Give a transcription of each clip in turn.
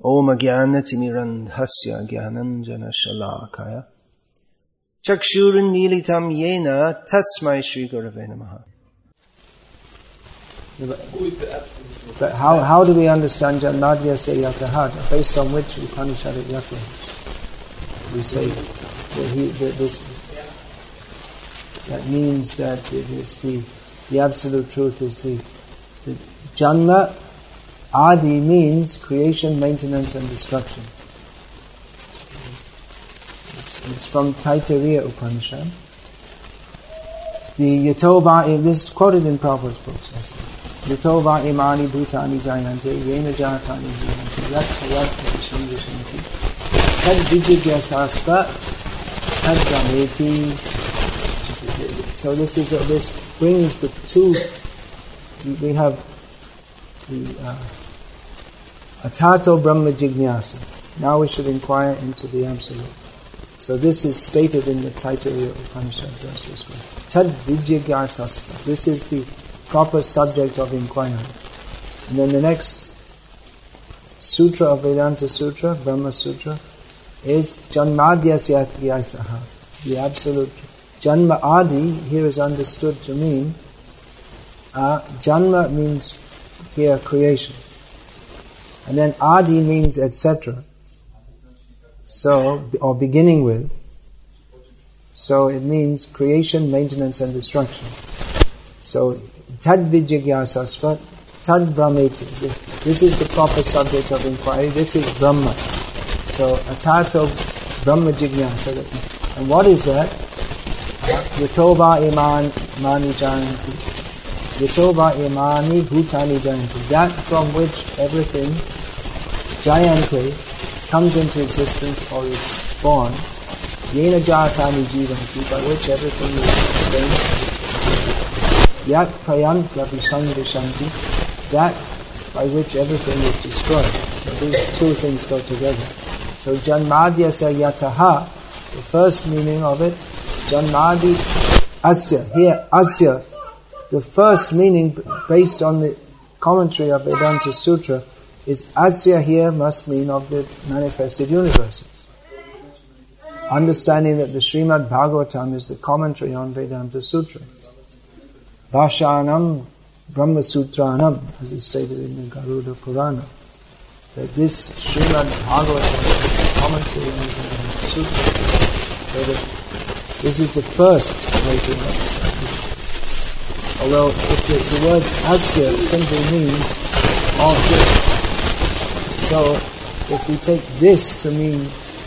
Om Jnanatimirandhasya Jnananjana Shalakaya Chakshurunmilitam Yena Tasmai Shri Gurave Namaha. Who is the absolute? But how do we understand Janmadhyasya Yataha, based on which Upanishadic reference? We say that means that it is the absolute truth is the Janma Adi means creation, maintenance and destruction. It's from Taittiriya Upanishad. The Yatova, this is quoted in Prabhupada's books also. Yatova imani bhutani jayante yena jatani jivanti yat yat visham vishanti tad vijigyasasta tad gameti. So this brings the two. We have the atato brahma jignasa. Now we should inquire into the absolute. So this is stated in the Taittiriya Upanishad verse this way. Tad vijigyasasta. This is the proper subject of inquiry. And then the next sutra of Vedanta Sutra, Brahma Sutra, is Janmadhyasya Yasaha, the absolute. Janma Adi here is understood to mean, Janma means here creation. And then Adi means etc. So, or beginning with. So it means creation, maintenance and destruction. So, Tad Vijigyasasva, Tad Brahmeti. This is the proper subject of inquiry. This is Brahma. So, Atato Brahma Jignasa. And what is that? Yatova imani jayanti. Yatova imani bhutani jayanti. That from which everything, jayante, comes into existence or is born. Yena jatani jivanti, by which everything is sustained. Yat prayantya vishanti, that by which everything is destroyed. So these two things go together. So Janmadhyasya Yataha, the first meaning of it, Janmadi Asya. Here, Asya, the first meaning based on the commentary of Vedanta Sutra is Asya here must mean of the manifested universes. Understanding that the Srimad Bhagavatam is the commentary on Vedanta Sutra. Bhashanam Brahma Sutranam, as is stated in the Garuda Purana, that this Srimad Bhagavatam is the commentary on the Sutra. So that this is the first way to understand it. Although if the word Asya simply means all good. So if we take this to mean,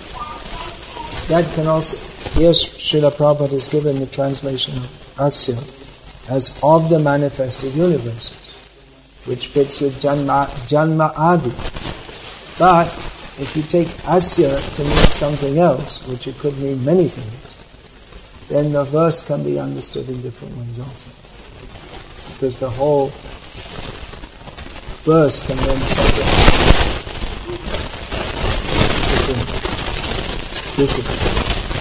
that can also, here Srila Prabhupada has given the translation of Asya as of the manifested universes, which fits with Janma Adi. But if you take Asya to mean something else, which it could mean many things, then the verse can be understood in different ways also. Because the whole verse can then subject different disciplines.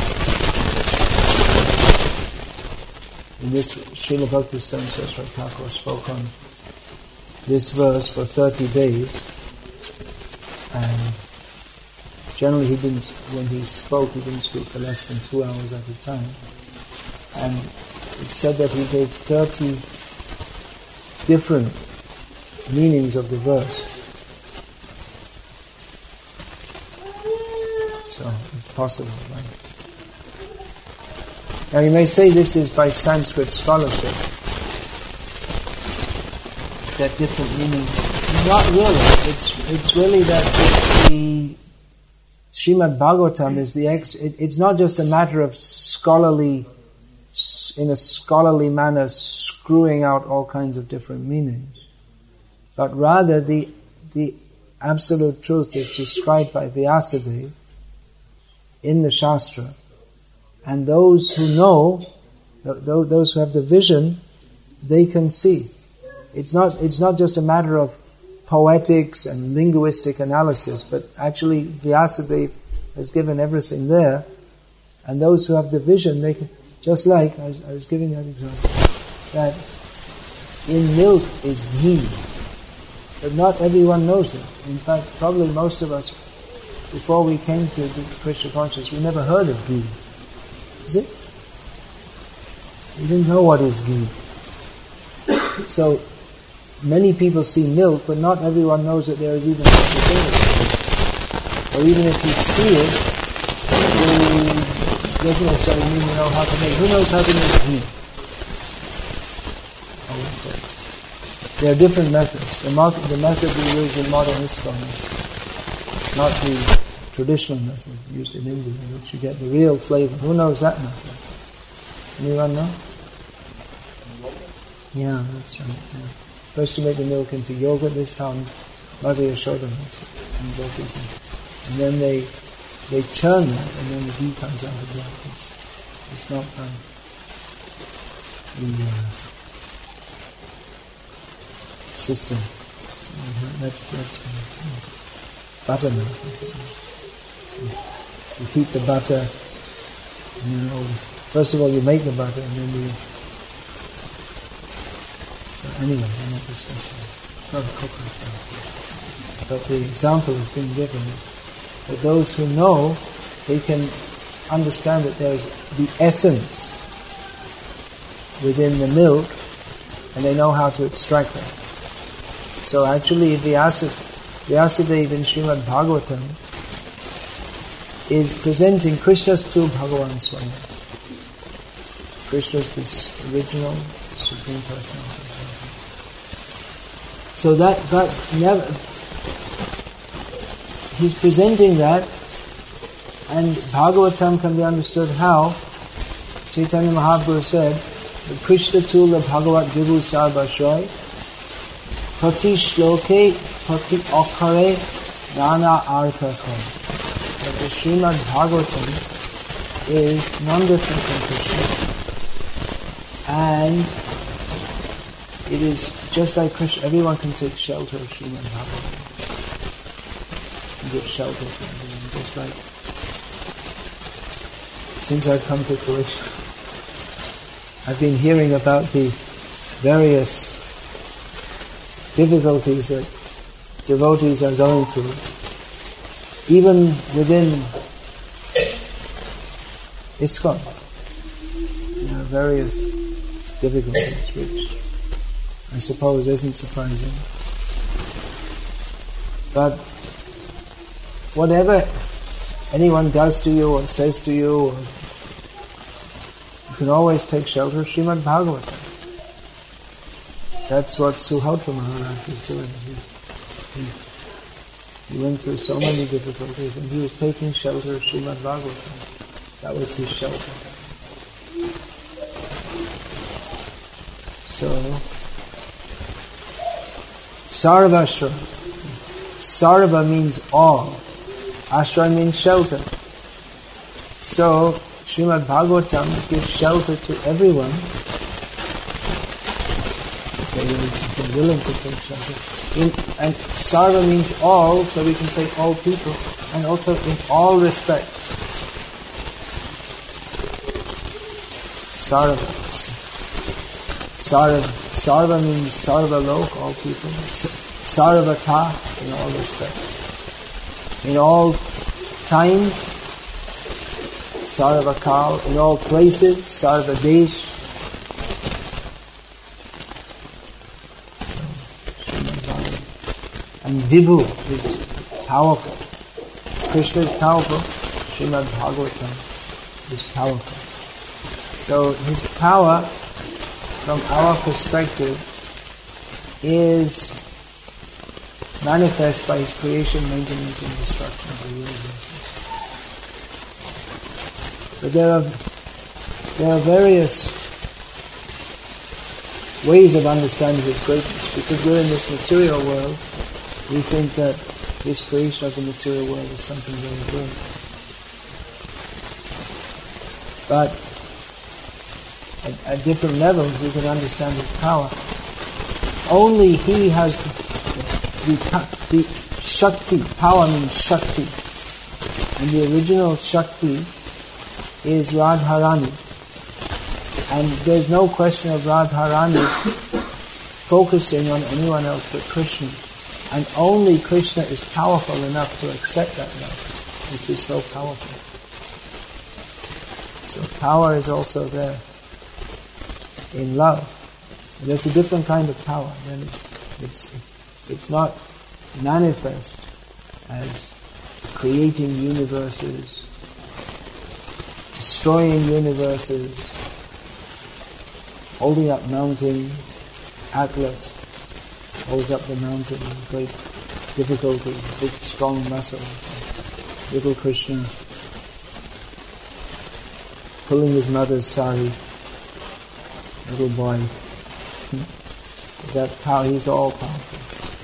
In this, Srila Bhaktisthana Saraswati Thakur spoke on this verse for 30 days, and generally when he spoke, he didn't speak for less than 2 hours at a time. And it said that he gave 30 different meanings of the verse. So it's possible, right? Now you may say this is by Sanskrit scholarship, that different meanings. Not really. It's really that the Srimad Bhagavatam is it's not just a matter of in a scholarly manner screwing out all kinds of different meanings, but rather the absolute truth is described by Vyasadeva in the Shastra. And those who know, those who have the vision, they can see. It's not just a matter of poetics and linguistic analysis, but actually Vyasadeva has given everything there. And those who have the vision, they can, just like, I was giving that example, that in milk is ghee. But not everyone knows it. In fact, probably most of us, before we came to the Krishna consciousness, we never heard of ghee. Is it? We didn't know what is ghee. So, many people see milk, but not everyone knows that there is even such a thing as milk. Or even if you see it, it doesn't necessarily mean you know how to make. Who knows how to make ghee? Oh, okay. There are different methods. The method we use in modern ISKCON is not the traditional method used in India, in which you get the real flavor. Who knows that method? Anyone know? Yeah, that's right. Yeah. First you make the milk into yogurt. This is how Mother Yashoda makes it. And then they churn that, and then the ghee comes out of that. It's not the system. That's buttermilk. You heat the butter, and first of all you make the butter, and then you. So anyway, I'm not discussing. It's not a cookery class. But the example has been given. For those who know, they can understand that there is the essence within the milk, and they know how to extract that. So actually, Vyasadeva in Srimad Bhagavatam is presenting Krishna's to Bhagavan Swami. Krishna's this original Supreme Personality. So that never, he's presenting that, and Bhagavatam can be understood how Chaitanya Mahaprabhu said, the Krishna Tula Bhagavat Vibhu Sarvashoy Prati Shloke Prati Okkare Nana Arthakam. That the Srimad Bhagavatam is non-different from Krishna, and it is just like Krishna. Everyone can take shelter of Srimad Bhagavatam and give shelter to everyone. Just like since I've come to Krishna, I've been hearing about the various difficulties that devotees are going through, even within ISKCON. There are various difficulties, which I suppose isn't surprising. But whatever anyone does to you or says to you, you can always take shelter of Srimad Bhagavatam. That's what Suhotra Maharaj was doing. He went through so many difficulties, and he was taking shelter of Srimad Bhagavatam. That was his shelter. So, Sarva Ashra. Sarva means all. Ashra means shelter. So, Srimad Bhagavatam gives shelter to everyone. They're willing to take shelter. And Sarva means all, so we can take all people. And also in all respects. Sarva. Sarva means Sarva Lok, all people. Sarvata, in all respects. In all times, Sarvakal, in all places, Sarvadesh. And Vibhu is powerful. Krishna is powerful. Srimad Bhagavatam is powerful. So his power, from our perspective, is manifest by his creation, maintenance, and destruction of the universe. But there are various ways of understanding his greatness. Because we're in this material world, we think that his creation of the material world is something very great. But at different levels we can understand his power. Only he has the Shakti. Power means Shakti. And the original Shakti is Radharani. And there's no question of Radharani focusing on anyone else but Krishna. And only Krishna is powerful enough to accept that love, which is so powerful. So power is also there in love. And there's a different kind of power. Then it's not manifest as creating universes, destroying universes, holding up mountains. Atlas holds up the mountain with great difficulty, big strong muscles. Little Krishna pulling his mother's sari, little boy. That power, he's all powerful.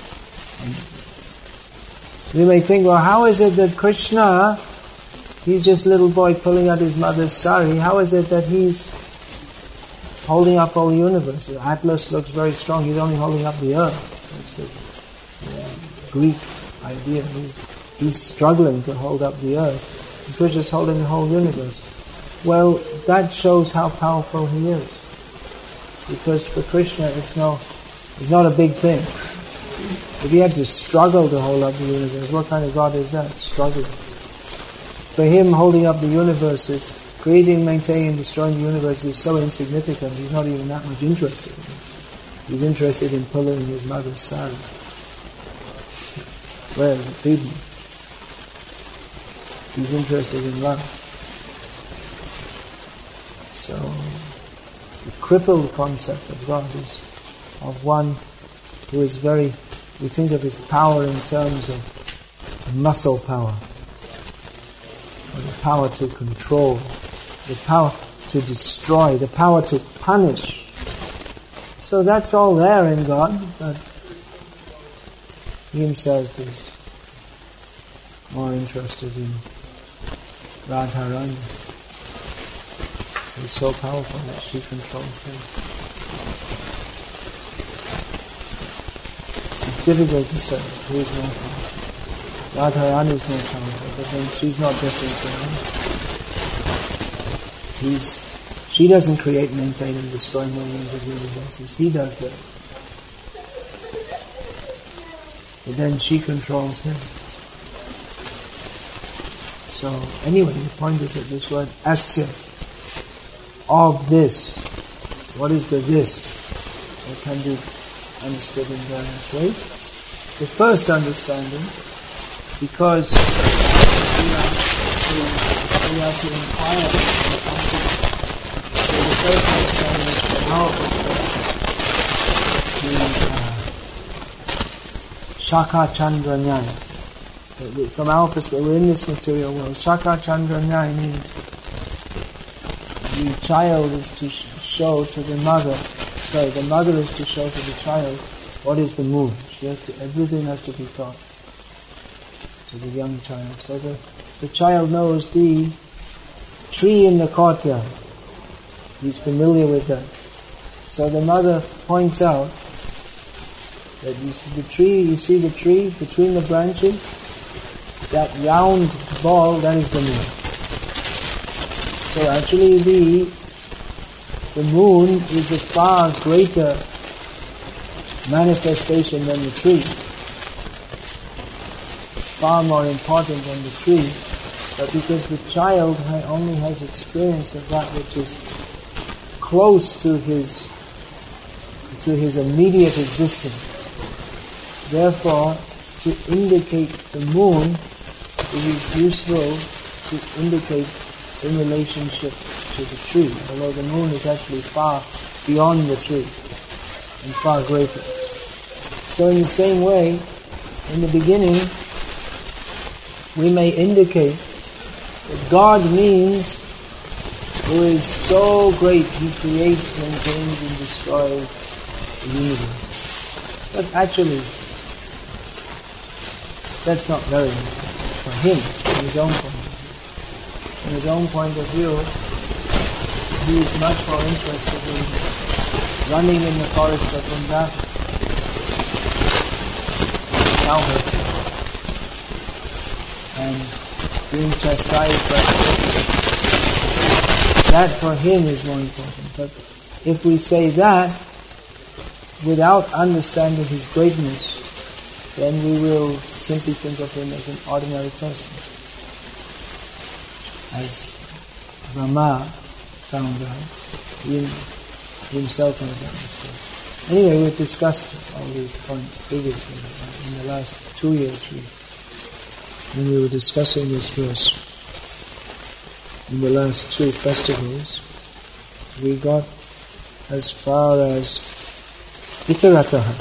And we may think, well, how is it that Krishna, he's just a little boy pulling out his mother's sari, how is it that he's holding up all the universe? Atlas looks very strong, he's only holding up the earth. That's the Greek idea. He's struggling to hold up the earth. And Krishna's holding the whole universe. Well, that shows how powerful he is. Because for Krishna it's not a big thing. If he had to struggle to hold up the universe, what kind of God is that? Struggling. For him, holding up the universe is creating, maintaining, and destroying the universe is so insignificant, he's not even that much interested in it. He's interested in pulling his mother's sari. Well, feed me. He's interested in love. So, the crippled concept of God is of one who is we think of his power in terms of muscle power, or the power to control, the power to destroy, the power to punish. So that's all there in God, but he himself is more interested in Radharani, who is so powerful that she controls him. It's difficult to say who is more powerful. Radharani is more powerful, but then she's not different from him. She doesn't create, maintain and destroy millions of universes. He does that. But then she controls him. So anyway, the point is that this word asya, of this, what is the this? It can be understood in various ways. The first understanding, because we are to inquire into the concept. So the first understanding is from our perspective, Shaka Chandra Nyaya. From our perspective, we're in this material world. Shaka Chandra Nyaya means the child is to show to the mother, the mother is to show to the child what is the moon. Everything has to be taught to the young child. So the child knows the tree in the courtyard. He's familiar with that. So the mother points out that you see the tree between the branches, that round ball, that is the moon. So actually the moon is a far greater manifestation than the tree. Far more important than the tree. But because the child only has experience of that which is close to his immediate existence. Therefore, to indicate the moon, it is useful to indicate in relationship to the tree, although the moon is actually far beyond the tree and far greater. So in the same way, in the beginning, we may indicate that God means who is so great, he creates, maintains and destroys the universe. But actually, that's not very for him, in his own point of view. In his own point of view, he is much more interested in running in the forest of Vrindavan, childhood, and being chastised by that for him is more important. But if we say that without understanding his greatness, then we will simply think of him as an ordinary person. As Brahma found out, he himself never understood. Anyway, we've discussed all these points previously. In the last 2 years, when we were discussing this verse, in the last 2 festivals, we got as far as Itarataha.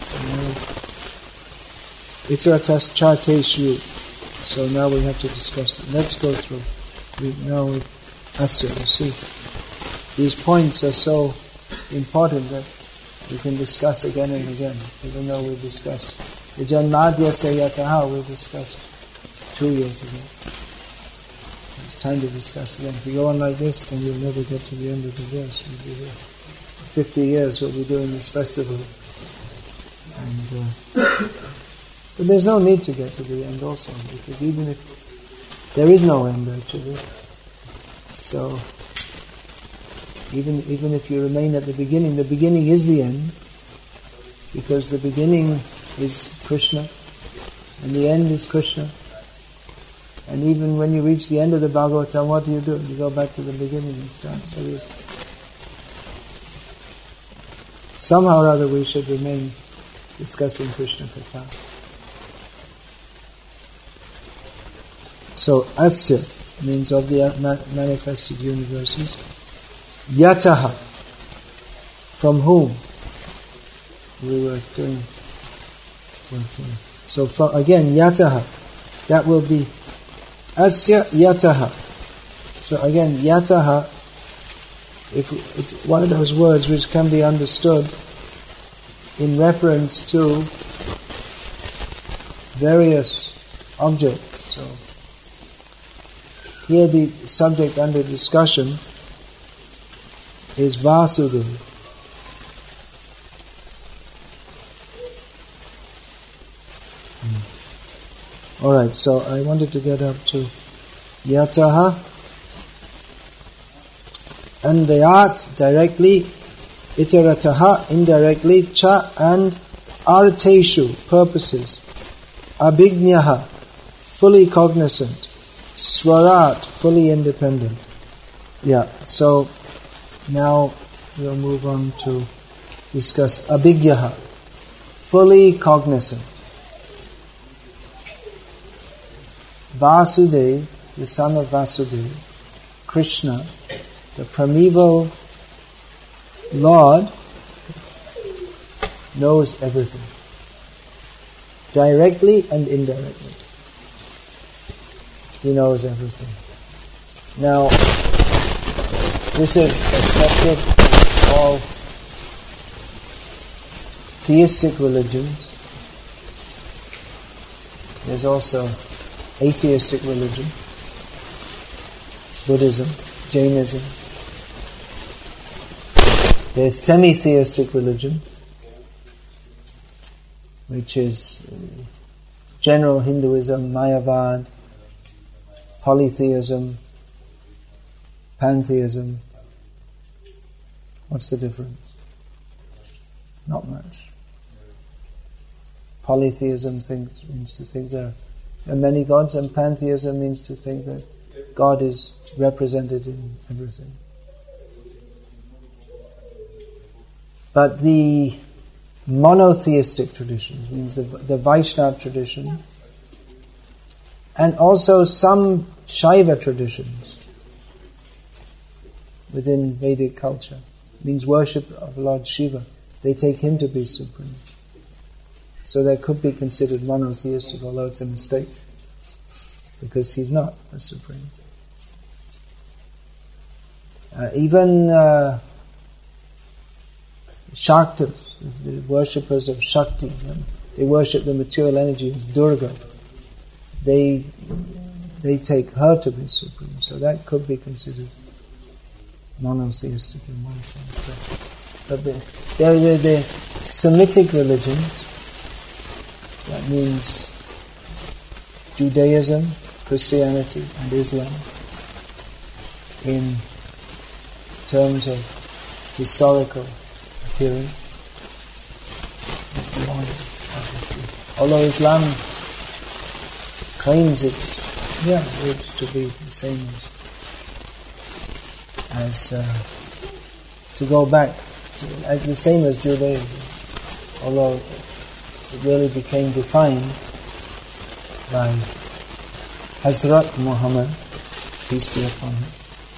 Itaratas Charteshu. So now we have to discuss it. Let's go through. Now with Asya, you see. These points are so important that we can discuss again and again, even though we discussed the Janmadhyasya Yataha we discussed 2 years ago. It's time to discuss again. If we go on like this, then we'll never get to the end of the verse. We'll be here. 50 years we'll be doing this festival. And but there's no need to get to the end also, because even if there is no end actually, so even if you remain at the beginning is the end, because the beginning is Krishna and the end is Krishna. And even when you reach the end of the Bhagavatam, what do? You go back to the beginning and start. So somehow or other we should remain discussing Krishna Katha. So Asya means of the manifested universes. Yataha, from whom? We were doing. So again, Yataha, that will be Asya Yataha. So again, Yataha, if it's one of those words which can be understood in reference to various objects. So here the subject under discussion is Vasudeva. Alright, so I wanted to get up to Yataha, Anvayat, directly, Itarataha, indirectly, Cha, and Arteshu, purposes, Abhignyaha, fully cognizant, Swarat, fully independent. Yeah, so now we'll move on to discuss Abhigyaha, fully cognizant. Vasudeva, the son of Vasudeva, Krishna, the primeval Lord, knows everything, directly and indirectly. He knows everything. Now, this is accepted in all theistic religions. There's also atheistic religion, Buddhism, Jainism. There's semi-theistic religion, which is general Hinduism, Mayavad, polytheism, pantheism. What's the difference? Not much. Polytheism means to think there are many gods, and pantheism means to think that God is represented in everything. But the monotheistic traditions, means the Vaishnava tradition, and also some Shaiva traditions within Vedic culture, means worship of Lord Shiva. They take him to be supreme. So that could be considered monotheistic, although it's a mistake, because he's not a supreme. Even Shaktas, the worshippers of Shakti, they worship the material energy as Durga. They take her to be supreme, so that could be considered monotheistic in one sense. But they're the Semitic religions. That means Judaism, Christianity, and Islam in terms of historical appearance. although Islam claims it's to be the same as to go back to the same as Judaism, although it really became defined by Hazrat Muhammad, peace be upon him.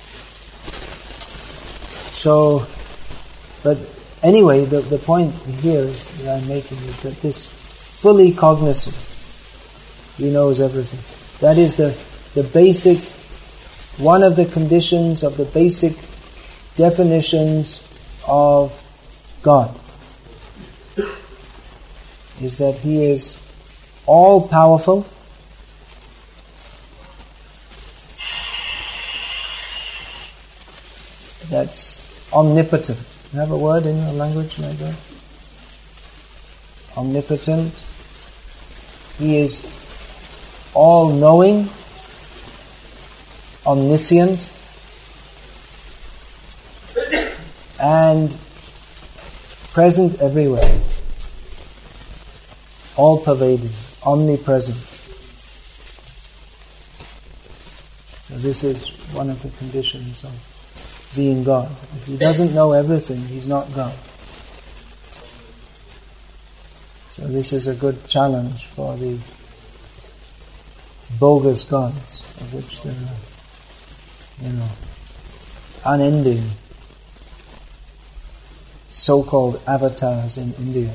So, but anyway, the point here that I'm making is that this fully cognizant, he knows everything. That is the basic, one of the conditions of the basic definitions of God, is that He is all-powerful, that's omnipotent. You have a word in your language like that? Omnipotent. He is all-knowing, omniscient, and present everywhere. All-pervading, omnipresent. So this is one of the conditions of being God. If He doesn't know everything, He's not God. So this is a good challenge for the bogus gods, of which there are, unending so-called avatars in India.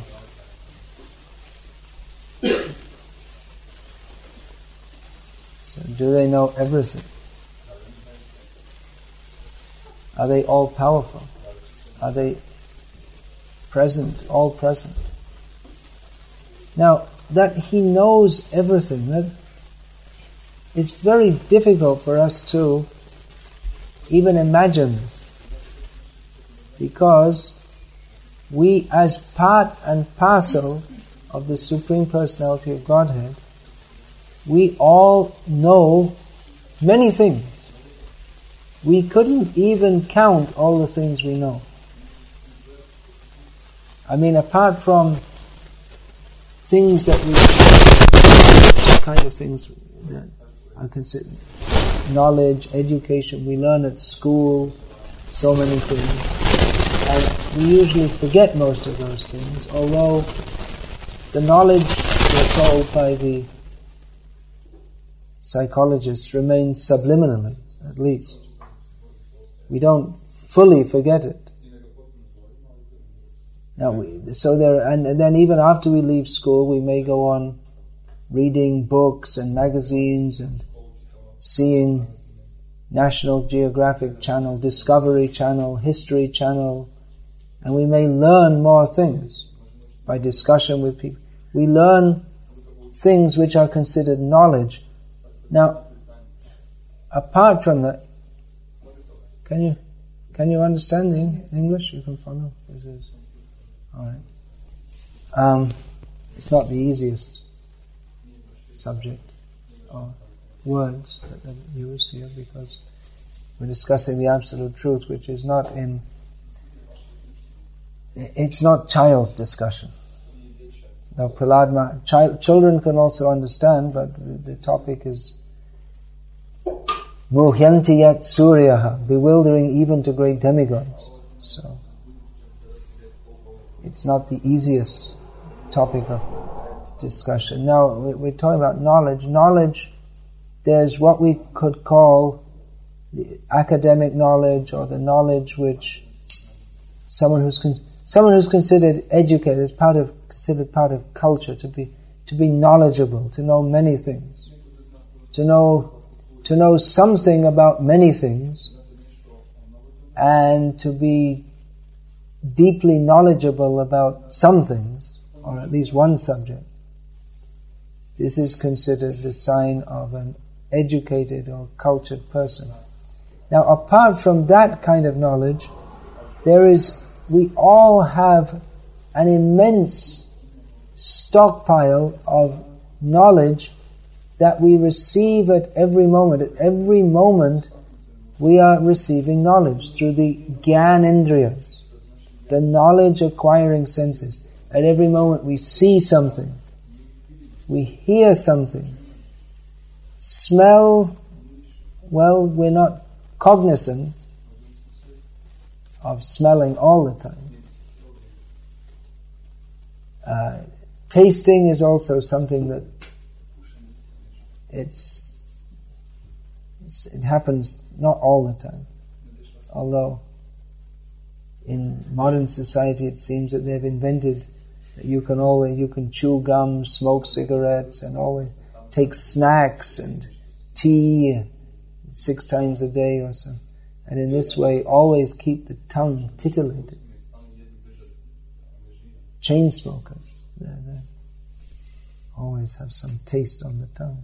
So do they know everything? Are they all powerful? Are they present, all present? Now, that He knows everything, that it's very difficult for us to even imagine this, because we, as part and parcel of the Supreme Personality of Godhead, we all know many things. We couldn't even count all the things we know. I mean, apart from things that we, kind of things that are considered knowledge, education, we learn at school, so many things. And we usually forget most of those things, although the knowledge, we're told by the psychologists, remains subliminally, at least. We don't fully forget it. Now, and then even after we leave school, we may go on reading books and magazines and seeing National Geographic Channel, Discovery Channel, History Channel, and we may learn more things by discussion with people. We learn things which are considered knowledge. Now, apart from that, can you understand the English? You can follow? This is all right. It's not the easiest subject or words that are used here, because we're discussing the absolute truth, which is not in. It's not child's discussion. Now, Prahlad, children can also understand, but the topic is Muhyanti yat suryaha, bewildering even to great demigods. So, it's not the easiest topic of discussion. Now, we're talking about knowledge. Knowledge, there's what we could call the academic knowledge, or the knowledge which someone who's considered educated is considered part of culture, to be knowledgeable, to know many things, to know something about many things, and to be deeply knowledgeable about some things, or at least one subject. This is considered the sign of an educated or cultured person. Now, apart from that kind of knowledge, we all have an immense stockpile of knowledge that we receive at every moment. At every moment, we are receiving knowledge through the Gyan Indriyas, the knowledge acquiring senses. At every moment we see something. we hear something. Smell, well, we're not cognizant of smelling all the time. Tasting is also something that it happens not all the time. Although in modern society it seems that they've invented that you can chew gum, smoke cigarettes, and always take snacks and tea 6 times a day or so. And in this way always keep the tongue titillated. Chain smokers, they always have some taste on the tongue.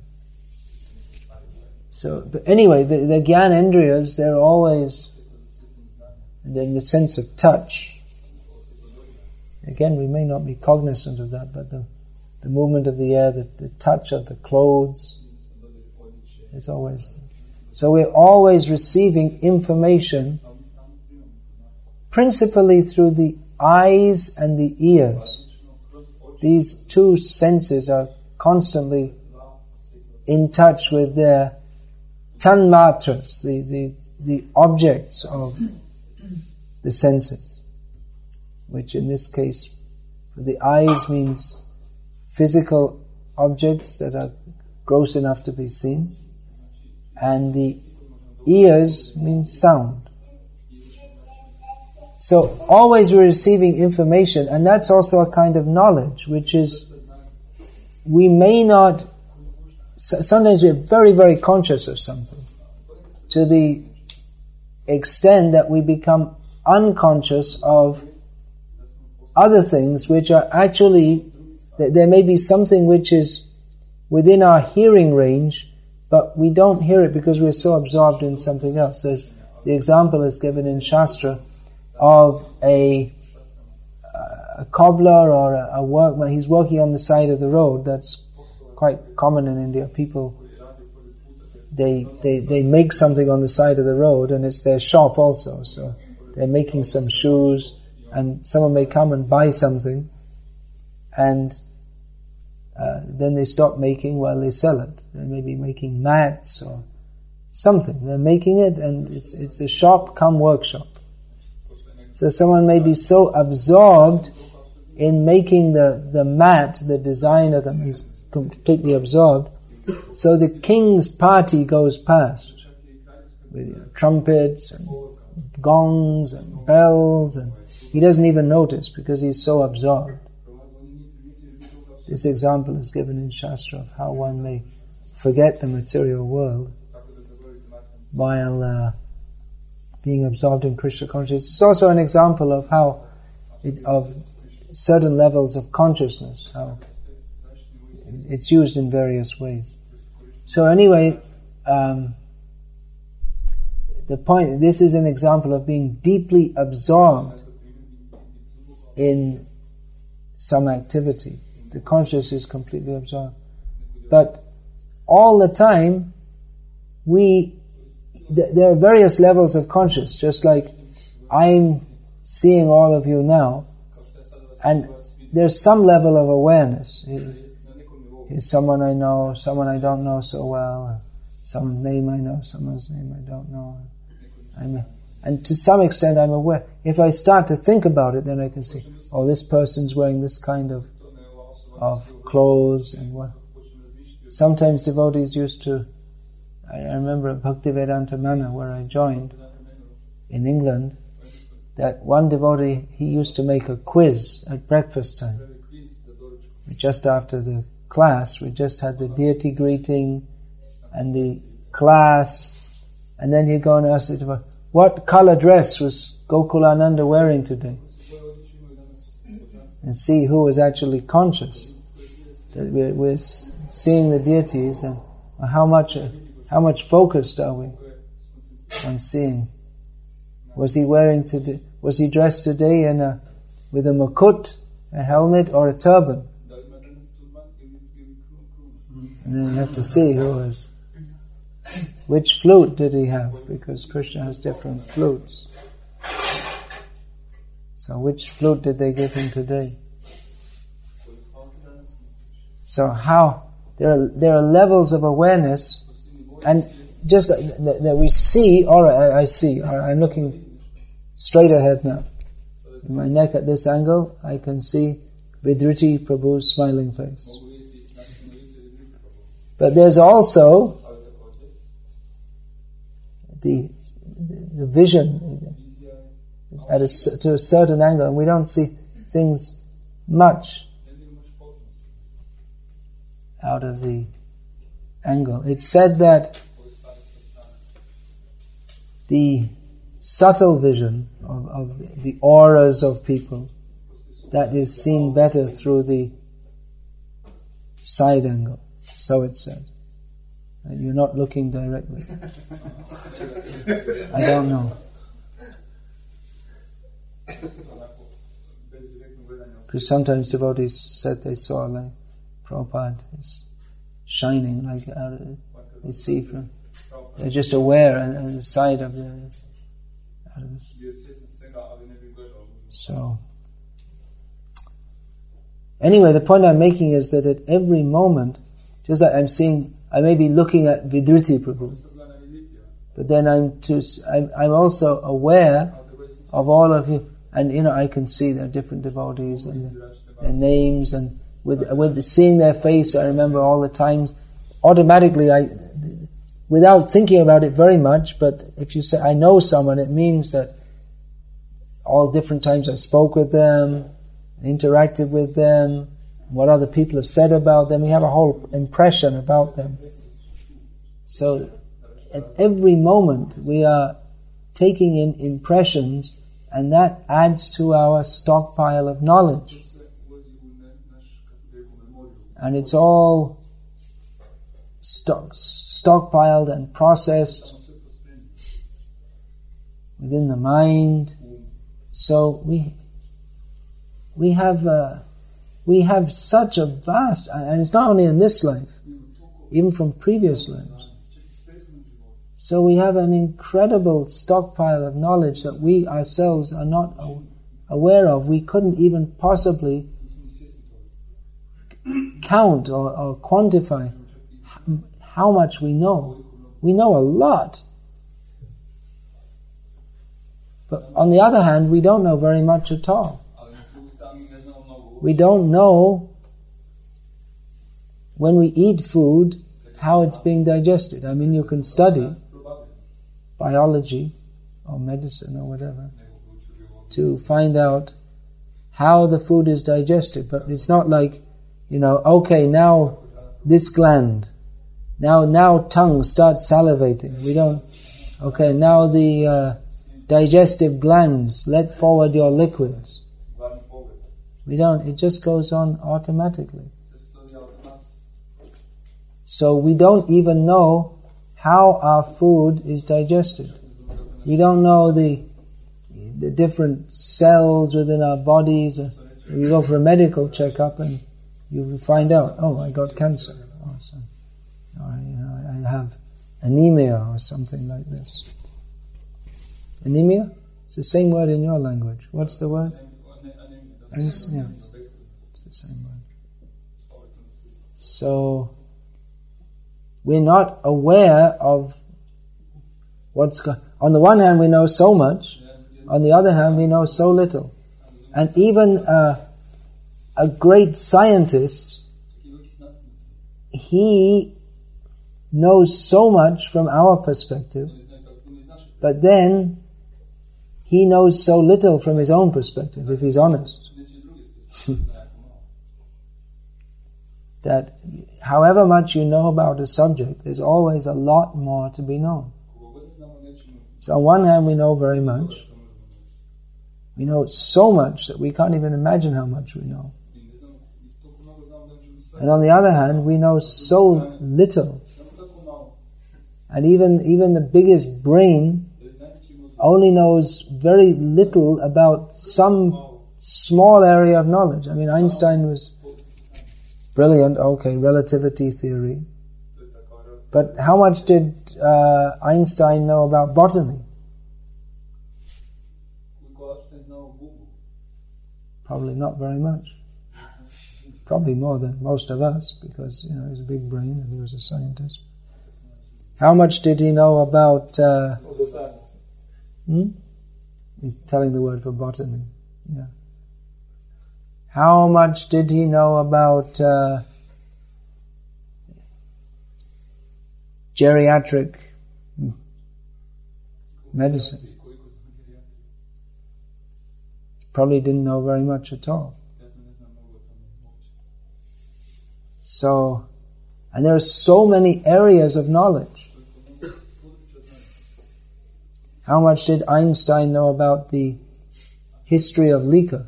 So, but anyway, the Gyanendriyas, they're always in the sense of touch. Again, we may not be cognizant of that, but the movement of the air, the touch of the clothes is always there. So we're always receiving information principally through the eyes and the ears. These 2 senses are constantly in touch with their tanmatras, the objects of the senses, which in this case for the eyes means physical objects that are gross enough to be seen, and the ears means sound. So always we're receiving information, and that's also a kind of knowledge, which is, we may not, sometimes we're very, very conscious of something, to the extent that we become unconscious of other things which are actually, there may be something which is within our hearing range, but we don't hear it because we're so absorbed in something else. The example is given in Shastra of a cobbler or a workman. He's working on the side of the road. That's quite common in India. People, they make something on the side of the road, and it's their shop also. So they're making some shoes, and someone may come and buy something, and then they stop making while they sell it. They may be making mats or something. They're making it, and it's a shop come workshop. So someone may be so absorbed in making the mat, the design of them, he's completely absorbed. So the king's party goes past with trumpets and gongs and bells, and he doesn't even notice because he's so absorbed. This example is given in Shastra of how one may forget the material world while being absorbed in Krishna consciousness. It's also an example of how of certain levels of consciousness, how it's used in various ways. So anyway, the point, this is an example of being deeply absorbed in some activity. The conscious is completely absorbed. But all the time, there are various levels of conscious, just like I'm seeing all of you now, and there's some level of awareness. Here's someone I know, someone I don't know so well, someone's name I know, someone's name I don't know. And to some extent I'm aware. If I start to think about it, then I can see, oh, this person's wearing this kind of clothes, and what. Sometimes devotees used to, I remember at Bhaktivedanta Mana, where I joined in England, that one devotee, he used to make a quiz at breakfast time. Just after the class, we just had the deity greeting and the class, and then he'd go and ask the devotee, what color dress was Gokulananda wearing today? And see who was actually conscious. That we're seeing the deities, and how much focused are we on seeing? Was he dressed today with a makut, a helmet, or a turban? And then you have to see which flute did he have, because Krishna has different flutes. So which flute did they give him today? So how there are levels of awareness, and just that we see. All right, I see. All right, I'm looking straight ahead now. In my neck at this angle, I can see Vidriti Prabhu's smiling face. But there's also the vision at to a certain angle, and we don't see things much out of the angle. It's said that the subtle vision of the auras of people, that is seen better through the side angle. So it's said. And you're not looking directly. I don't know. Because sometimes devotees said they saw like Prabhupada is shining like out of it. They see from, they're just aware on the side of the out of this. So anyway, the point I'm making is that at every moment, just like I'm seeing, I may be looking at Vidriti Prabhu, but then I'm also aware of all of you, and I can see their different devotees and their names, and with seeing their face, I remember all the times. Automatically, without thinking about it very much, but if you say I know someone, it means that all different times I spoke with them, interacted with them, what other people have said about them. We have a whole impression about them. So at every moment we are taking in impressions, and that adds to our stockpile of knowledge. And it's all stockpiled and processed within the mind. So we have such a vast, and it's not only in this life, even from previous lives. So we have an incredible stockpile of knowledge that we ourselves are not aware of. We couldn't even possibly count or quantify how much we know. We know a lot. But on the other hand, we don't know very much at all. We don't know when we eat food how it's being digested. I mean, you can study biology or medicine or whatever to find out how the food is digested, but it's not like, okay, now this gland, now tongue starts salivating. We don't, okay, now the digestive glands, let forward your liquids. We don't, it just goes on automatically. So we don't even know how our food is digested. We don't know the different cells within our bodies. You go for a medical checkup and you find out, I got cancer. I have anemia or something like this. Anemia? It's the same word in your language. What's the word? Yeah, it's the same word. So we're not aware of what's going on. On the one hand, we know so much. On the other hand, we know so little. And even a great scientist, he knows so much from our perspective, but then he knows so little from his own perspective, if he's honest. That however much you know about a subject, there's always a lot more to be known. So on one hand, we know very much. We know so much that we can't even imagine how much we know. And on the other hand, we know so little. And even the biggest brain only knows very little about some small area of knowledge. I mean, Einstein was brilliant, relativity theory. But how much did Einstein know about botany? Probably not very much. probably more than most of us, because he was a big brain and he was a scientist. How much did he know about... He's telling the word for botany. Yeah. How much did he know about geriatric medicine? Probably didn't know very much at all. So, and there are so many areas of knowledge. How much did Einstein know about the history of liquor?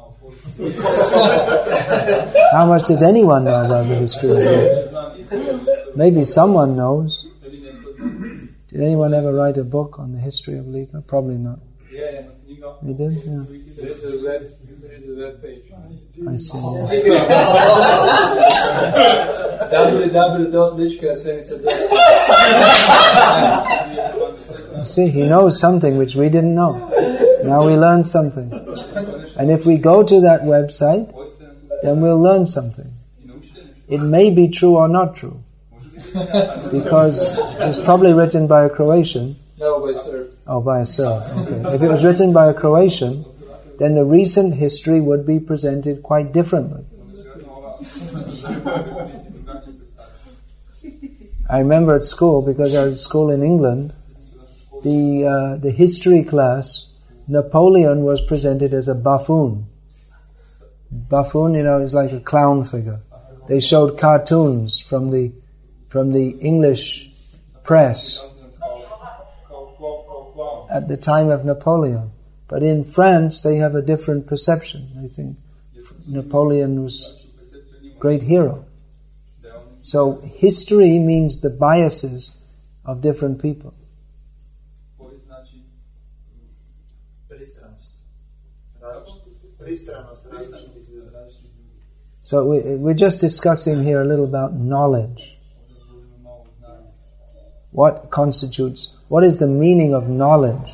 How much does anyone know about the history of liquor? Maybe someone knows. Did anyone ever write a book on the history of liquor? Probably not. Yeah. You did? Yeah. There is a web page. I see. www.lichka.com. You see, he knows something which we didn't know. Now we learn something. And if we go to that website, then we'll learn something. It may be true or not true. Because it's probably written by a Croatian. No, by Serb. Oh, by a Serb. Okay. If it was written by a Croatian, then the recent history would be presented quite differently. I remember at school, because I was at school in England, the history class, Napoleon was presented as a buffoon. Buffoon, is like a clown figure. They showed cartoons from the English press at the time of Napoleon. But in France, they have a different perception. They think Napoleon was a great hero. So history means the biases of different people. So we're just discussing here a little about knowledge. What is the meaning of knowledge?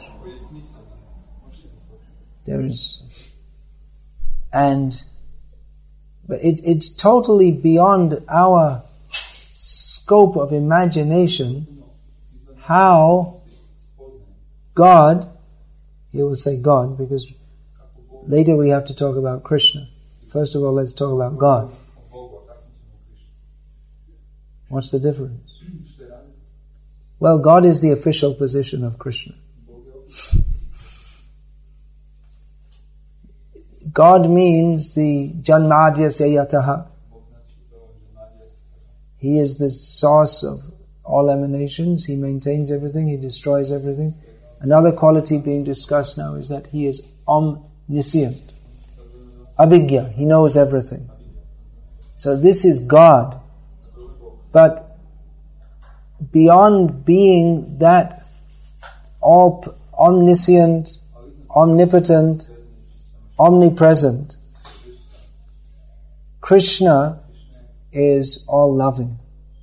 But it's totally beyond our scope of imagination how God, he will say God, because later we have to talk about Krishna. First of all, let's talk about God. What's the difference? Well, God is the official position of Krishna. God means the Janmadhyasya Yataha. He is the source of all emanations. He maintains everything. He destroys everything. Another quality being discussed now is that he is omniscient. Abhigya. He knows everything. So this is God. But beyond being that omniscient, omnipotent, omnipresent, Krishna is all-loving.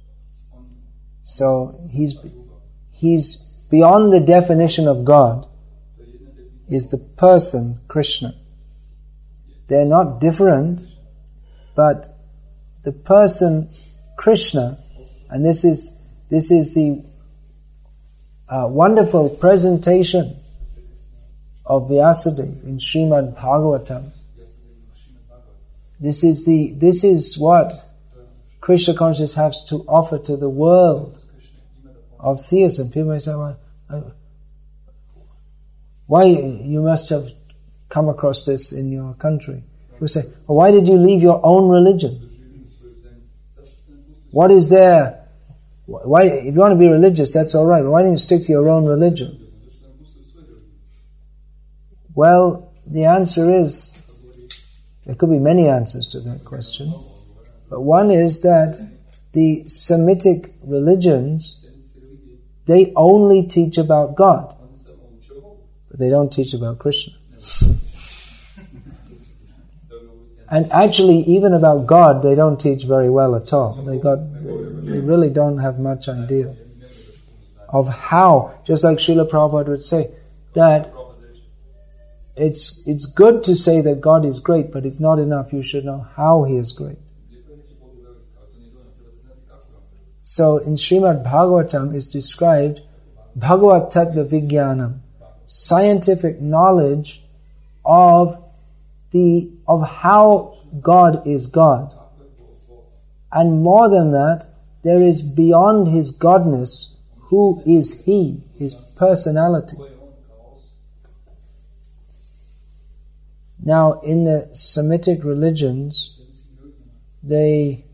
So he's beyond the definition of God, is the person Krishna. They're not different, but the person Krishna, and this is the wonderful presentation of Vyasadeva in Srimad Bhagavatam. This is what Krishna consciousness has to offer to the world of theism. People may say, why you must have come across this in your country. People say, why did you leave your own religion? What is there? Why, if you want to be religious, that's all right, but why don't you stick to your own religion? Well, the answer is, there could be many answers to that question, but one is that the Semitic religions, they only teach about God, but they don't teach about Krishna. And actually, even about God, they don't teach very well at all. They really don't have much idea of how, just like Srila Prabhupada would say, that it's good to say that God is great, but it's not enough. You should know how He is great. So in Srimad Bhagavatam is described Bhagavat Tattva Vijnanam, scientific knowledge of how God is God. And more than that, there is beyond His Godness, who is He, His personality. Now, in the Semitic religions, they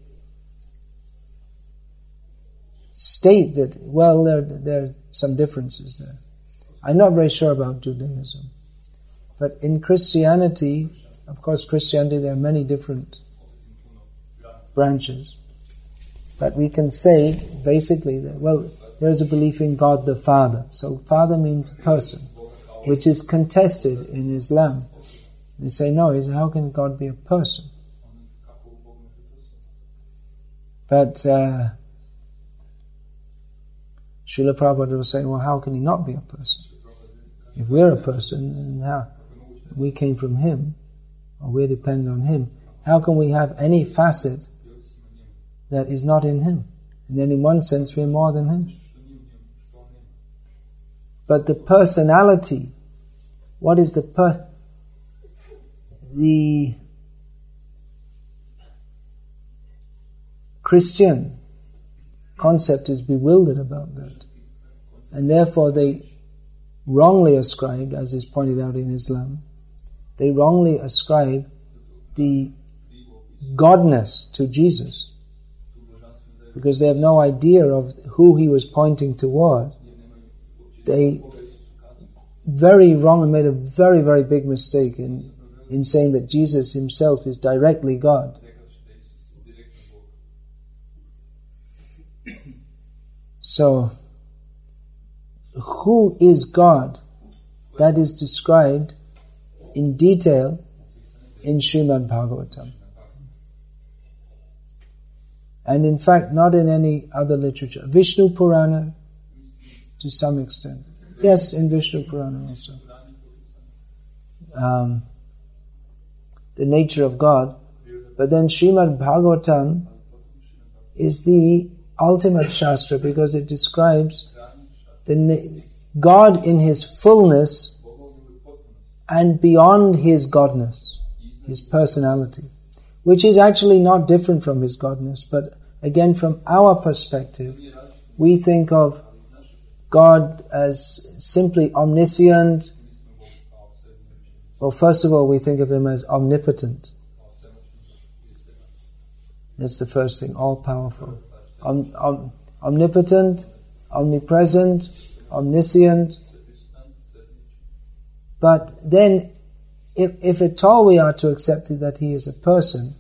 state that, well, there are some differences there. I'm not very sure about Judaism. But in Christianity, of course, Christianity, there are many different branches. But we can say, basically, that, well, there's a belief in God the Father. So Father means person, which is contested in Islam. They say, no, how can God be a person? But Srila Prabhupada was saying, well, how can He not be a person? If we're a person, then how? We came from Him, or we're dependent on Him. How can we have any facet that is not in Him? And then in one sense, we're more than Him. But the personality, what is the Christian concept is bewildered about that. And therefore they wrongly ascribe, as is pointed out in Islam, they wrongly ascribe the godness to Jesus. Because they have no idea of who He was pointing toward. They very wrongly made a very, very big mistake in saying that Jesus Himself is directly God. So, who is God? That is described in detail in Srimad Bhagavatam. And in fact, not in any other literature. Vishnu Purana, to some extent. Yes, in Vishnu Purana also. The nature of God. But then Srimad Bhagavatam is the ultimate Shastra because it describes God in His fullness and beyond His godness, His personality, which is actually not different from His godness, but again from our perspective, we think of God as simply omniscient. Well, first of all, we think of Him as omnipotent. That's the first thing, all-powerful. Omnipotent, omnipresent, omniscient. But then, if at all we are to accept that He is a person,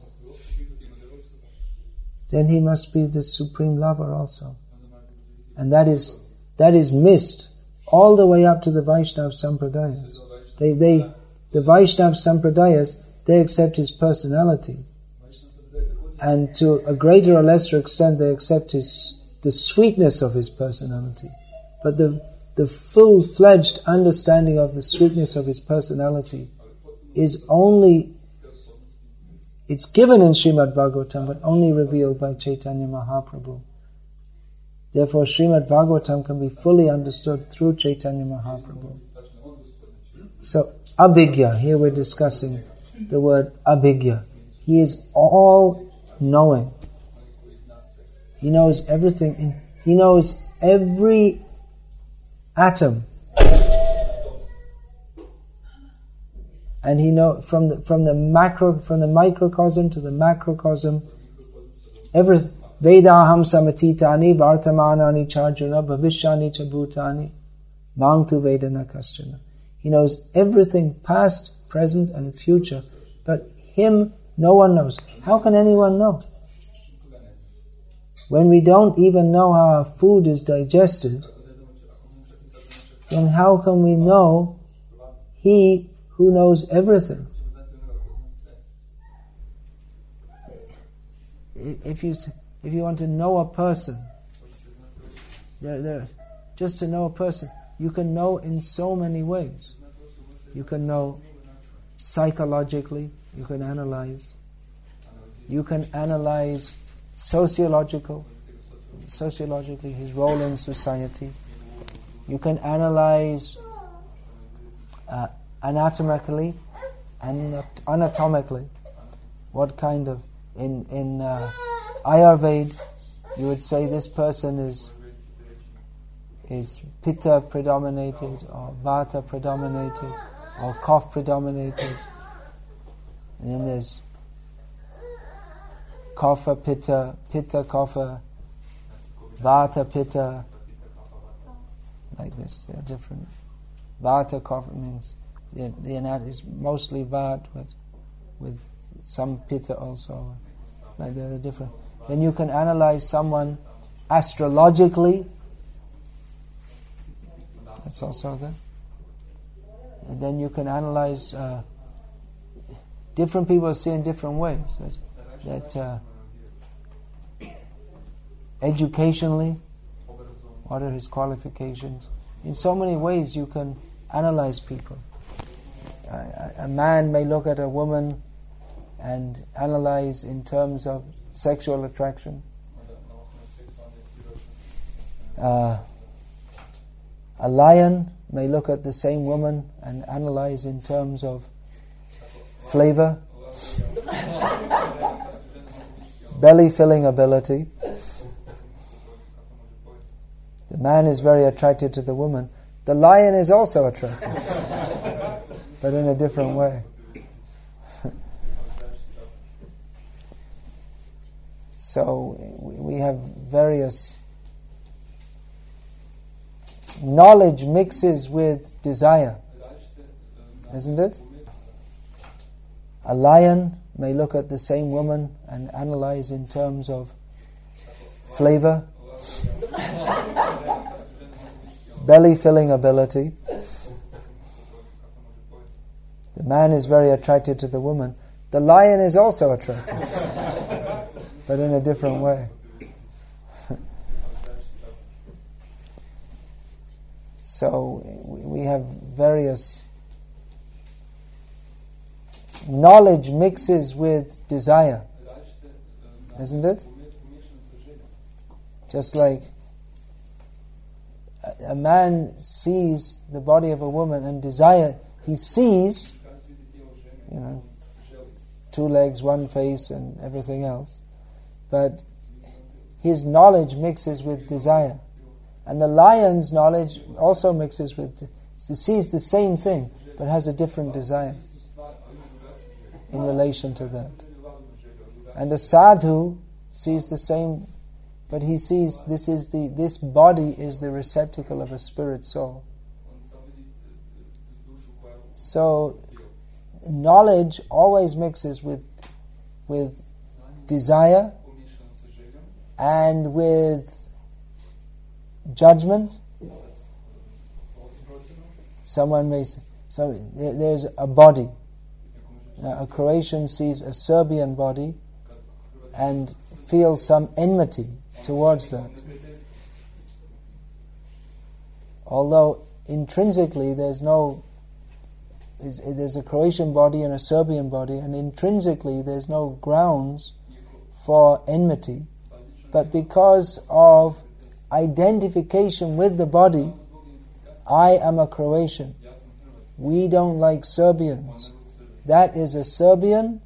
then He must be the supreme lover also. And that is missed all the way up to the Vaishnava Sampradayas. The Vaishnava Sampradayas, they accept His personality. And to a greater or lesser extent, they accept the sweetness of His personality. But the full-fledged understanding of the sweetness of His personality is only, it's given in Srimad Bhagavatam, but only revealed by Chaitanya Mahaprabhu. Therefore, Srimad Bhagavatam can be fully understood through Chaitanya Mahaprabhu. So, Abhigya, here we're discussing the word Abhigya. He is all-knowing. He knows everything. He knows every atom. And He knows from the microcosm to the macrocosm, everything. Vedaham samatitani vartamanani charjuna bhavishyani cha bhutani mang tu vedana kaschana. He knows everything past, present and future, but Him no one knows. How can anyone know? When we don't even know how our food is digested, then how can we know He who knows everything? If you want to know a person, just to know a person, you can know in so many ways. You can know psychologically, you can analyze. You can analyze sociological, sociologically his role in society. You can analyze anatomically and anatomically what kind of in Ayurveda you would say this person is pitta predominated or vata predominated or kapha predominated, and then there's kapha pitta, pitta kapha, vata pitta, like this. They're different. Vata kapha means the anatomy is mostly vata, but with some pitta also. Like they're different. Then you can analyze someone astrologically. That's also there. And then you can analyze different people see in different ways. That educationally, what are his qualifications? In so many ways you can analyze people. A man may look at a woman and analyze in terms of sexual attraction. A lion may look at the same woman and analyze in terms of flavor, belly-filling ability. The man is very attracted to the woman. The lion is also attracted, but in a different way. So we have various... Knowledge mixes with desire, isn't it? A lion may look at the same woman and analyze in terms of flavor, belly-filling ability. The man is very attracted to the woman. The lion is also attracted, but in a different way. So we have various... Knowledge mixes with desire, isn't it? Just like a man sees the body of a woman and desire, he sees, 2 legs, 1 face and everything else, but his knowledge mixes with desire. And the lion's knowledge also mixes with, sees the same thing, but has a different desire in relation to that. And the sadhu sees the same, but he sees this body is the receptacle of a spirit soul. So knowledge always mixes with desire and with judgment. Someone may say, so there's a body. A Croatian sees a Serbian body and feels some enmity towards that. Although intrinsically there's a Croatian body and a Serbian body, and intrinsically there's no grounds for enmity, but because of identification with the body, I am a Croatian. We don't like Serbians. That is a Serbian.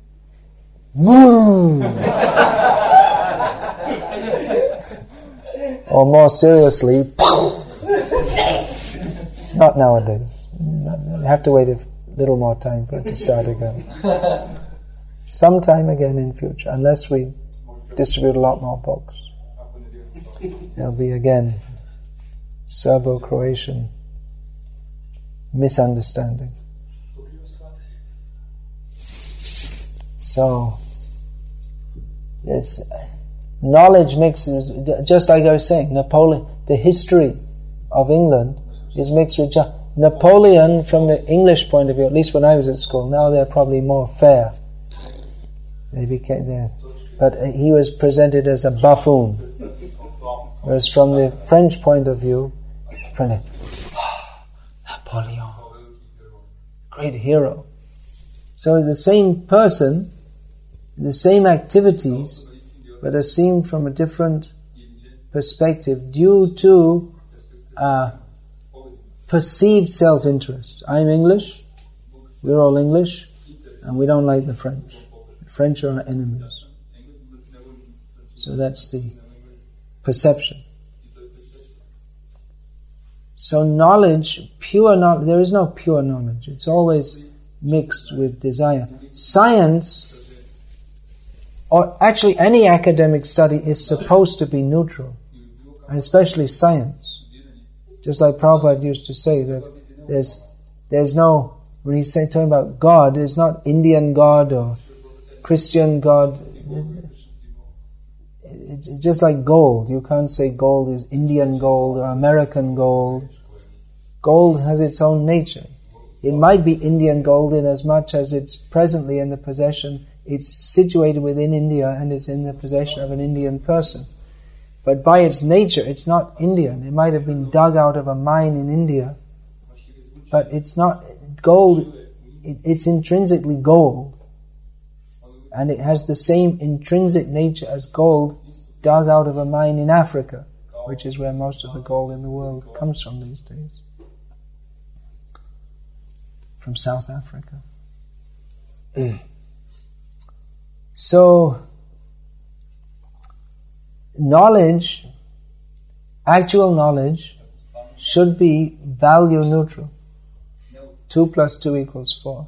Or more seriously, not nowadays. You have to wait a little more time for it to start again. Sometime again in future, unless we distribute a lot more books. There'll be again Serbo-Croatian misunderstanding. So, this knowledge mixes, just like I was saying, Napoleon, the history of England is mixed with Napoleon from the English point of view, at least when I was at school. Now they're probably more fair. They became there. But he was presented as a buffoon. Whereas from the French point of view, Napoleon, great hero. So the same person, the same activities, but are seen from a different perspective due to perceived self-interest. I'm English, we're all English, and we don't like the French. The French are our enemies. So that's the perception. So knowledge, pure knowledge, there is no pure knowledge. It's always mixed with desire. Science, or actually any academic study, is supposed to be neutral, and especially science. Just like Prabhupada used to say that there's no, when he's talking about God, it's not Indian God or Christian God. It's just like gold. You can't say gold is Indian gold or American gold. Gold has its own nature. It might be Indian gold in as much as it's presently in the possession, it's situated within India and it's in the possession of an Indian person. But by its nature, it's not Indian. It might have been dug out of a mine in India, but it's not gold. It's intrinsically gold, and it has the same intrinsic nature as gold dug out of a mine in Africa, which is where most of the gold in the world comes from these days, from South Africa. So, knowledge, actual knowledge, should be value neutral. 2 + 2 = 4.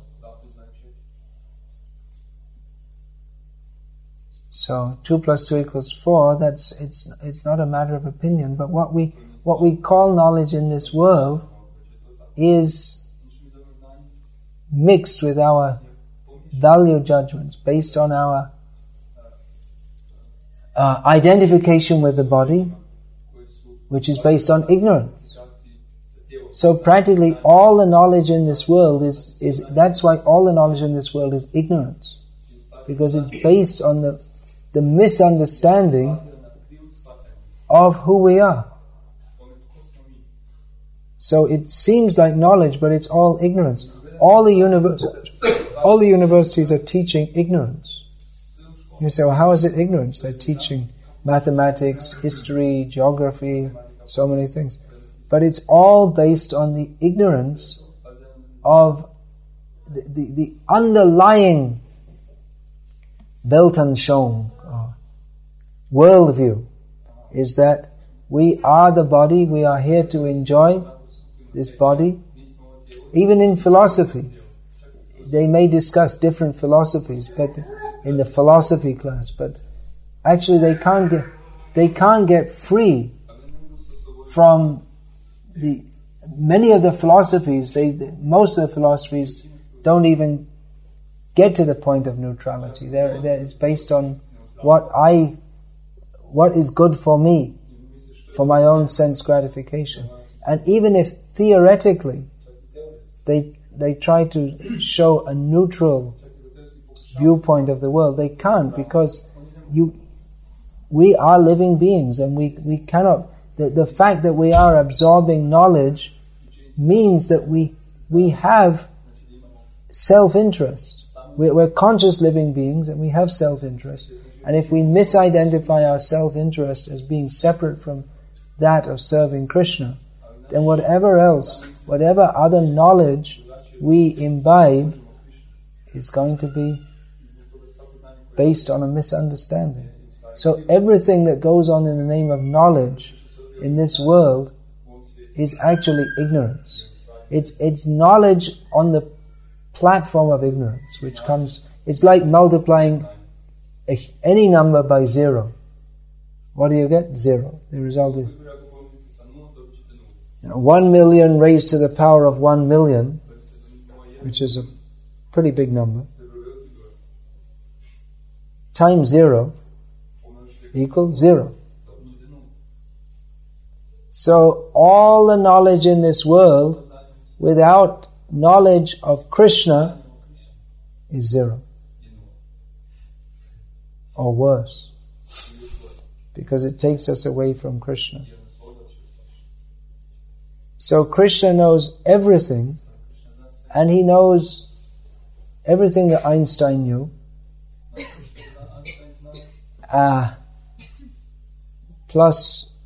So 2 + 2 = 4. It's not a matter of opinion. But what we call knowledge in this world is mixed with our value judgments based on our identification with the body, which is based on ignorance. So practically all the knowledge in this world is that's why all the knowledge in this world is ignorance, because it's based on the misunderstanding of who we are. So it seems like knowledge, but it's all ignorance. All the universities are teaching ignorance. You say, well, how is it ignorance? They're teaching mathematics, history, geography, so many things. But it's all based on the ignorance of the underlying Weltanschauung, worldview, is that we are the body, we are here to enjoy this body. Even in philosophy, they may discuss different philosophies, but in the philosophy class, but actually they can't get free from many of the philosophies. Most of the philosophies don't even get to the point of neutrality. It's based on what is good for me, for my own sense gratification. And even if theoretically they try to show a neutral viewpoint of the world, they can't, because we are living beings, and we cannot. The fact that we are absorbing knowledge means that we have self-interest. We're conscious living beings, and we have self-interest. And if we misidentify our self-interest as being separate from that of serving Krishna, then whatever other knowledge we imbibe is going to be based on a misunderstanding. So everything that goes on in the name of knowledge in this world is actually ignorance. It's knowledge on the platform of ignorance, which comes, it's like multiplying any number by 0. What do you get? 0. The result is 1 million raised to the power of 1 million, which is a pretty big number, times 0 equals 0. So all the knowledge in this world without knowledge of Krishna is 0. Or worse, because it takes us away from Krishna. So Krishna knows everything, and he knows everything that Einstein knew, plus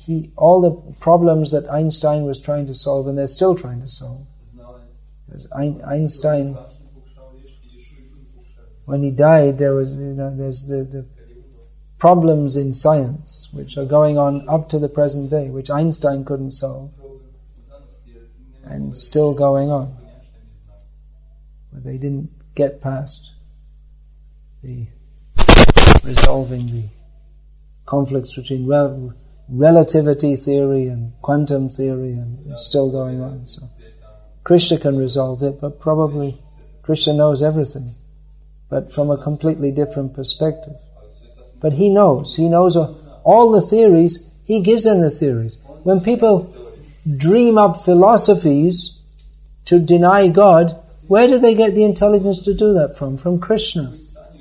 all the problems that Einstein was trying to solve, and they're still trying to solve. Because Einstein, when he died, there's the problems in science which are going on up to the present day, which Einstein couldn't solve, and still going on. But they didn't get past the resolving the conflicts between relativity theory and quantum theory, and it's still going on. So Krishna can resolve it, but probably Krishna knows everything, but from a completely different perspective. But he knows all the theories. He gives them the theories. When people dream up philosophies to deny God, where do they get the intelligence to do that from? From Krishna.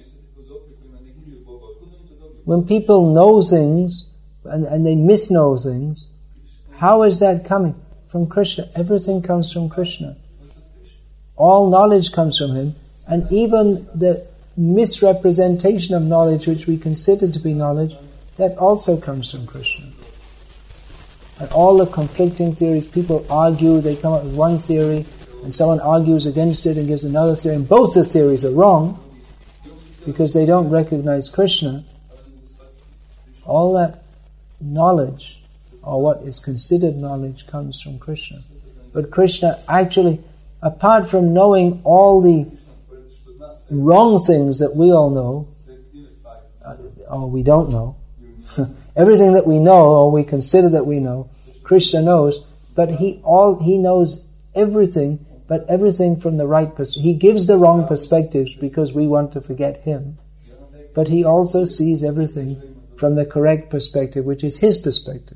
When people know things and they misknow things, how is that coming? From Krishna. Everything comes from Krishna. All knowledge comes from Him, and even the misrepresentation of knowledge which we consider to be knowledge, that also comes from Krishna. And all the conflicting theories, people argue, they come up with one theory, and someone argues against it and gives another theory, and both the theories are wrong, because they don't recognize Krishna. All that knowledge, or what is considered knowledge, comes from Krishna. But Krishna actually, apart from knowing all the wrong things that we all know, or we don't know, everything that we know or we consider that we know, Krishna knows, but He knows everything, but everything from the right perspective. He gives the wrong perspectives because we want to forget Him, but He also sees everything from the correct perspective, which is His perspective.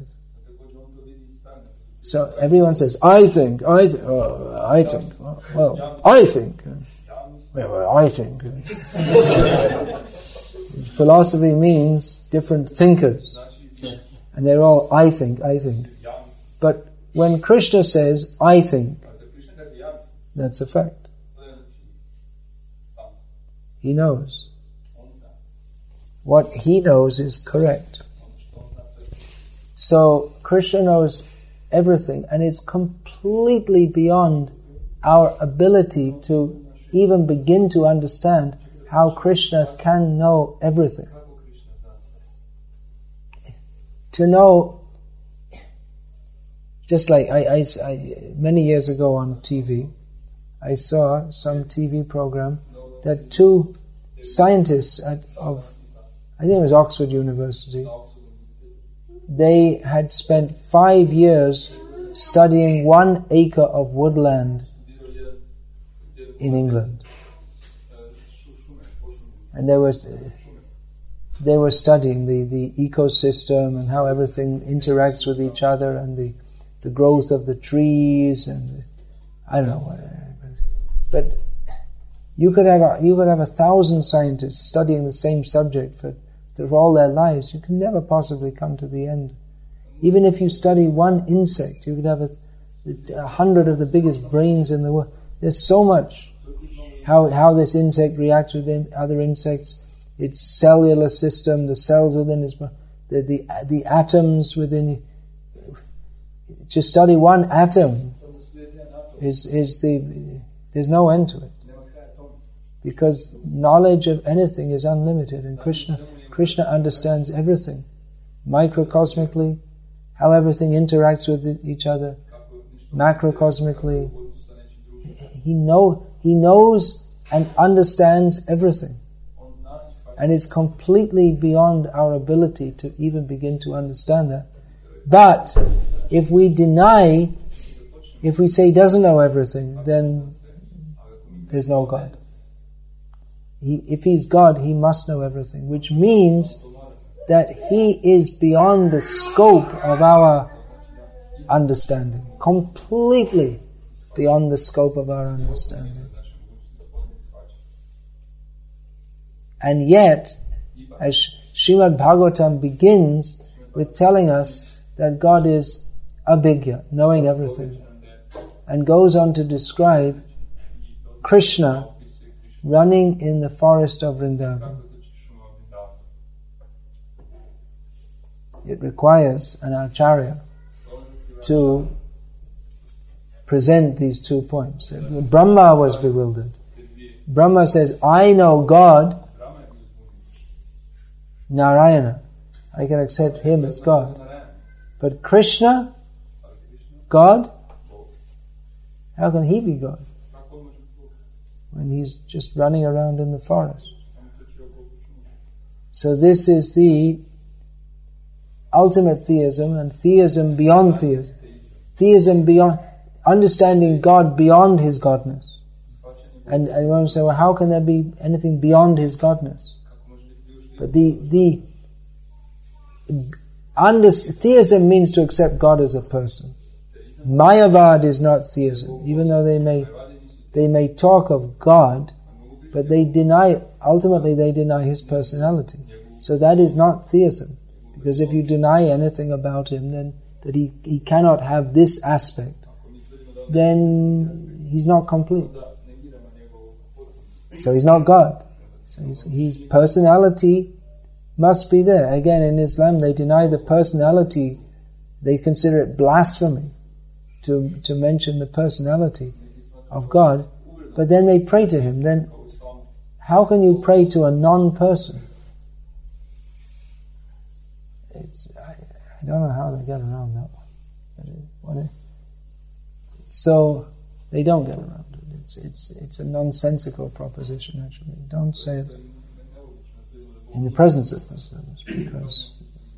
So everyone says, I think. Well, I think. Philosophy means different thinkers. And they're all, I think. But when Krishna says, I think, that's a fact. He knows. What He knows is correct. So Krishna knows everything, and it's completely beyond our ability to even begin to understand how Krishna can know everything. To know, just like I many years ago on TV, I saw some TV program that two scientists of, I think it was Oxford University, they had spent 5 years studying 1 acre of woodland in England. And they were studying the ecosystem and how everything interacts with each other, and the growth of the trees, and I don't know what. But you could have 1,000 scientists studying the same subject for all their lives. You can never possibly come to the end. Even if you study one insect, you could have 100 of the biggest brains in the world. There's so much. How this insect reacts with other insects, its cellular system, the cells within its, the atoms within. To study one atom there's no end to it, because knowledge of anything is unlimited, and Krishna understands everything, microcosmically, how everything interacts with each other, macrocosmically. He knows and understands everything. And it's completely beyond our ability to even begin to understand that. But if we deny, if we say He doesn't know everything, then there's no God. If He's God, He must know everything, which means that He is beyond the scope of our understanding, completely beyond the scope of our understanding. And yet, as Srimad Bhagavatam begins with telling us that God is abhigya, knowing everything, and goes on to describe Krishna running in the forest of Vrindavan. it requires an acharya to present these 2 points. Brahma was bewildered. Brahma says, I know God, Narayana. I can accept him as God. But Krishna, God, how can he be God? When he's just running around in the forest. So this is the ultimate theism, and theism beyond theism. Theism beyond, understanding God beyond his godness. And you want to say, well, how can there be anything beyond his godness? But theism means to accept God as a person. Mayavad is not theism, even though they may talk of God, but ultimately they deny his personality. So that is not theism, because if you deny anything about him, then that he cannot have this aspect, then he's not complete. So he's not God. So his personality must be there. Again, in Islam, they deny the personality. They consider it blasphemy to mention the personality of God. But then they pray to him. Then how can you pray to a non-person? I don't know how they get around that one. So they don't get around it. It's a nonsensical proposition, actually. Don't say it in the presence of Muslims, because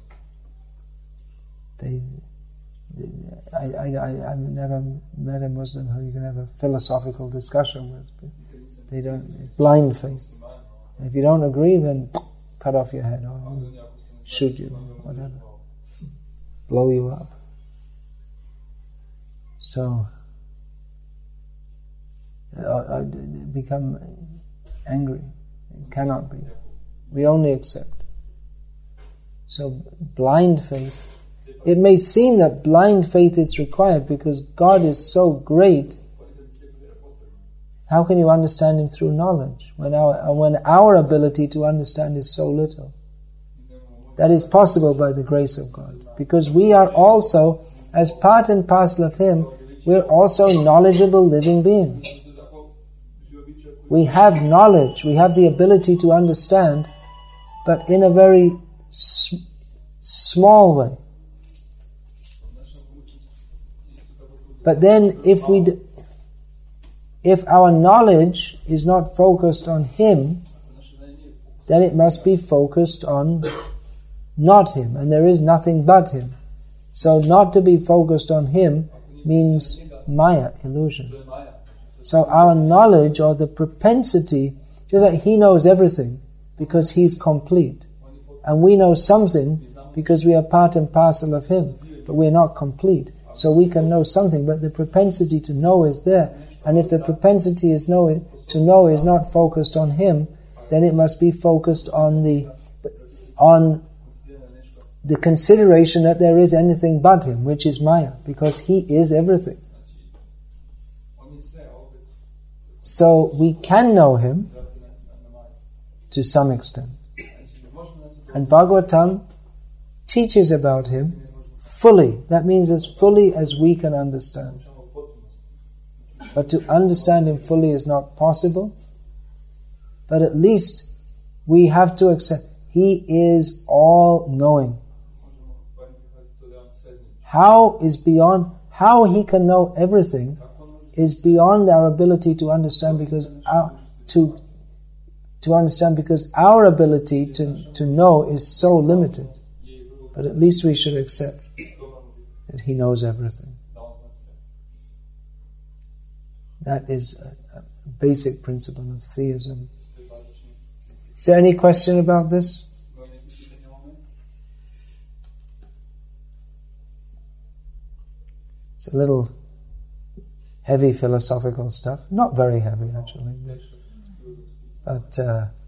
I've never met a Muslim who you can have a philosophical discussion with. They don't, blind faith. If you don't agree, then cut off your head or shoot you, whatever, blow you up. So become angry. It cannot be. We only accept. So blind faith, it may seem that blind faith is required because God is so great. How can you understand him through knowledge when our ability to understand is so little? That is possible by the grace of God, because we are also, as part and parcel of him, we're also knowledgeable living beings. We have knowledge, we have the ability to understand, but in a very small way. But then if our knowledge is not focused on him, then it must be focused on not him, and there is nothing but him. So not to be focused on him means maya, illusion. So our knowledge, or the propensity, just like he knows everything because he's complete, and we know something because we are part and parcel of him, but we're not complete. So we can know something, but the propensity to know is there. And if the propensity to know is not focused on him, then it must be focused on the consideration that there is anything but him, which is maya, because he is everything. So we can know him to some extent. And Bhagavatam teaches about him fully. That means as fully as we can understand. But to understand him fully is not possible. But at least we have to accept he is all-knowing. How he can know everything is beyond our ability to understand, because our ability to know is so limited. But at least we should accept that he knows everything. That is a basic principle of theism. Is there any question about this? It's a little heavy philosophical stuff. Not very heavy, actually. But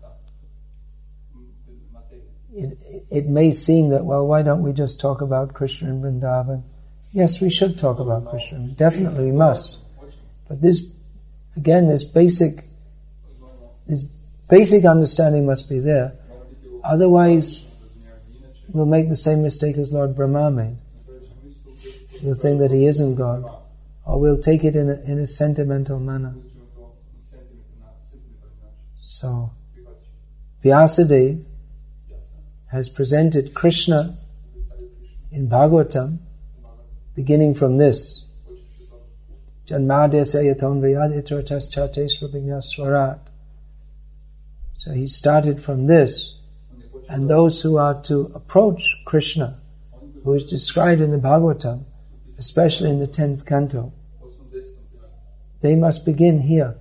it may seem that, well, why don't we just talk about Krishna and Vrindavan? Yes, we should talk about Krishna. Definitely we must. But this basic understanding must be there. Otherwise, we'll make the same mistake as Lord Brahma made. We'll think that he isn't God, or we'll take it in a sentimental manner. So, Vyasadeva has presented Krishna in Bhagavatam, beginning from this. Janmadesya yatonvayad itratas chates rupinyaswarat. So he started from this, and those who are to approach Krishna, who is described in the Bhagavatam, especially in the 10th canto, they must begin here.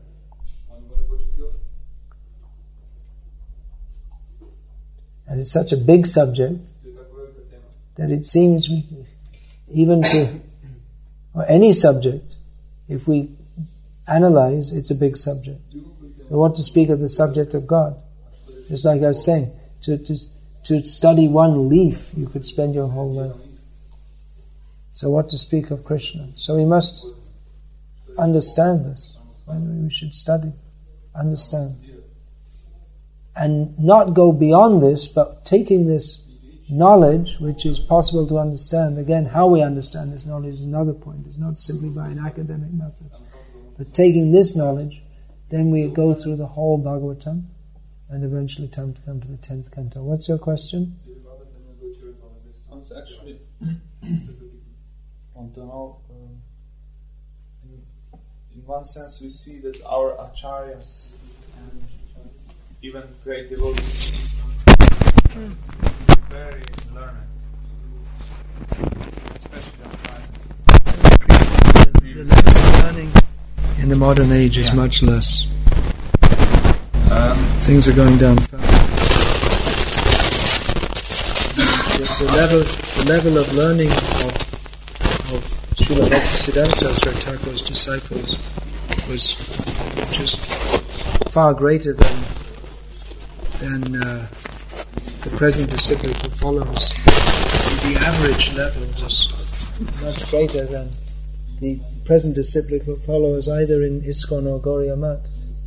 And it's such a big subject that it seems even or any subject, if we analyze, it's a big subject. We want to speak of the subject of God. Just like I was saying, to study one leaf, you could spend your whole life. So what to speak of Krishna? So we must understand this. We should study, understand. And not go beyond this, but taking this knowledge, which is possible to understand. Again, how we understand this knowledge is another point. It's not simply by an academic method. But taking this knowledge, then we go through the whole Bhagavatam, and eventually come to the 10th canto. What's your question? Actually, want to know, in one sense we see that our acharyas and even great devotees are very learned, especially on The level of learning in the modern age is much less. Things are going down fast. The level of learning of Srila Bhaktisiddhanta Saraswati Thakur's disciples was just far greater than the present disciple who follows. The average level was much greater than the present disciple who follows either in ISKCON or Gauriya Math.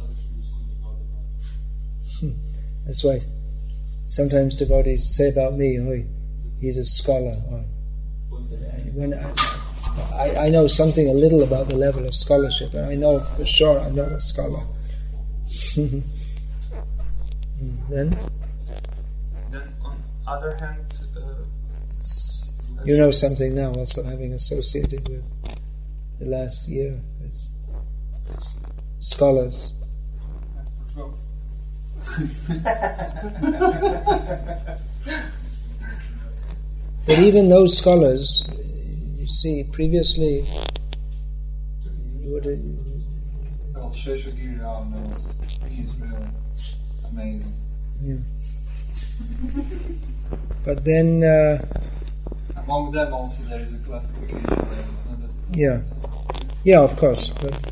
That's why sometimes devotees say about me, "Oh, he's a scholar." Or when I know something a little about the level of scholarship, and I know for sure I'm not a scholar. Then on other hand, you know something now, also having associated with the last year as scholars. But even those scholars, you see, previously you would have... Well, Sheshagiri Rao knows. He is really amazing. Yeah. But then... among them also there is a classification. Yeah, of course.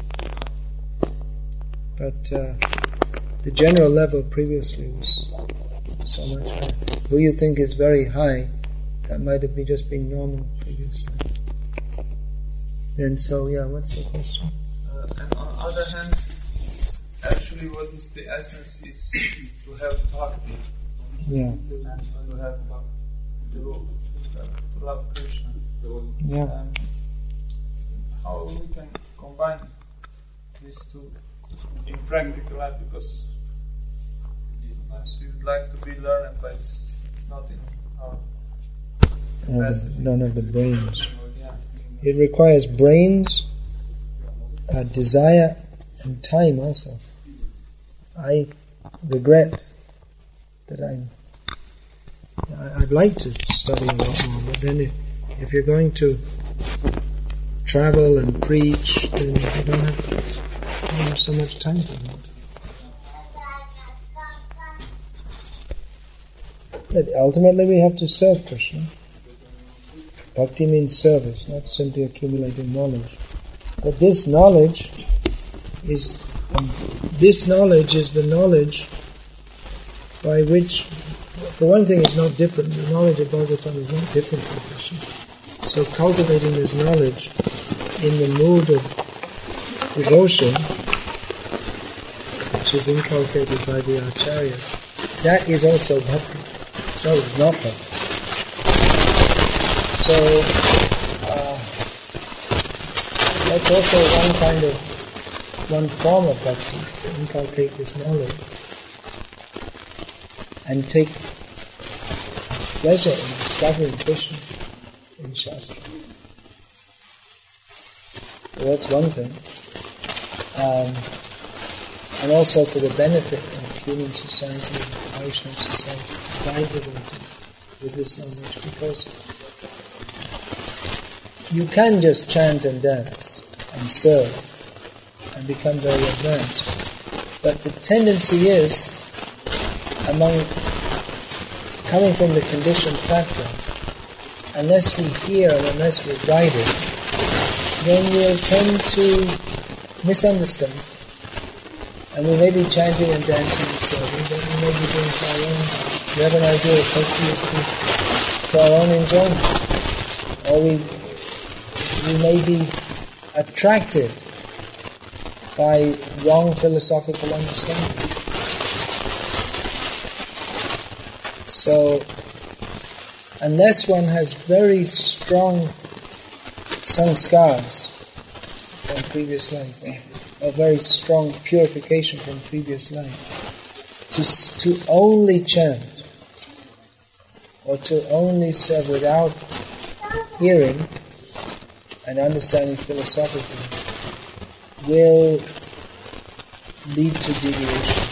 But the general level previously was so much higher. Who you think is very high, that might have just been normal previously. Then what's your question? And on the other hand, actually what is the essence is to have bhakti. Yeah. And to have to love Krishna. Yeah. And how we can combine these two in practical life, because sometimes we would like to be learned, but it's not in our capacity. Don't have the brains. Yeah. It requires brains, desire, and time also. I regret that I'd like to study a lot more, but then if you're going to travel and preach, then you don't have so much time for that. But ultimately we have to serve Krishna. Bhakti means service, not simply accumulating knowledge. But this knowledge is the knowledge by which, for one thing, it's not different. The knowledge of Bhagavatam is not different from Krishna. So cultivating this knowledge in the mood of devotion, which is inculcated by the acharyas, that is also bhakti. So it's not bhakti. So that's also one form of bhakti, to inculcate this knowledge and take pleasure in discovering Krishna in Shastra. So that's one thing. And also for the benefit of human society and Vaishnava society, to guide devotees with this knowledge, because you can just chant and dance and serve and become very advanced. But the tendency is, coming from the conditioned background, unless we hear and unless we're guided, then we'll tend to misunderstand. And we may be chanting and dancing and serving, but we may be doing for our own. We have an idea of bhakti as for our own enjoyment. Or we may be attracted by wrong philosophical understanding. So, unless one has very strong sanskars from previous life, a very strong purification from previous life, to only chant or to only serve without hearing and understanding philosophically will lead to deviation.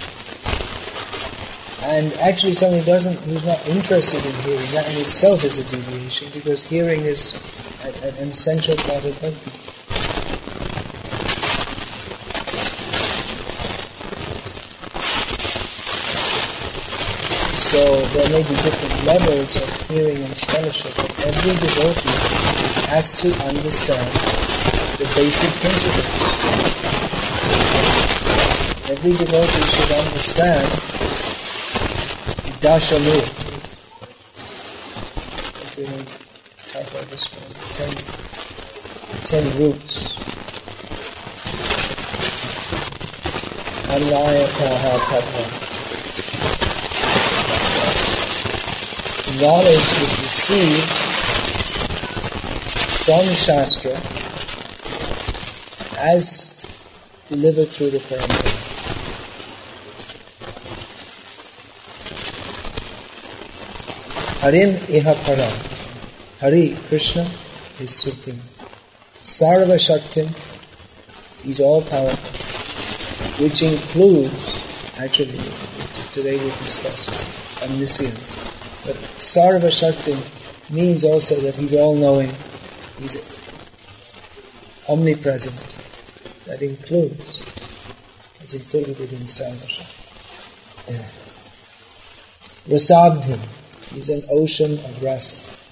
And actually someone who's not interested in hearing, that in itself is a deviation, because hearing is an essential part of bhakti. So there may be different levels of hearing and scholarship, but every devotee has to understand the basic principles. Every devotee should understand Dashalu. They talk about this one, 10 roots. Anaya Kaha Tattva. Knowledge is received from Shastra as delivered through the Parampara. Harim iha param. Hari, Krishna, is supreme. Sarva Shaktim, he's all powerful, which includes, actually, today we discussed omniscience. But Sarva Shakti means also that he's all-knowing, he's omnipresent. That is included within Sarva Shakti. Yeah. Rasabdhim, he's an ocean of rasa.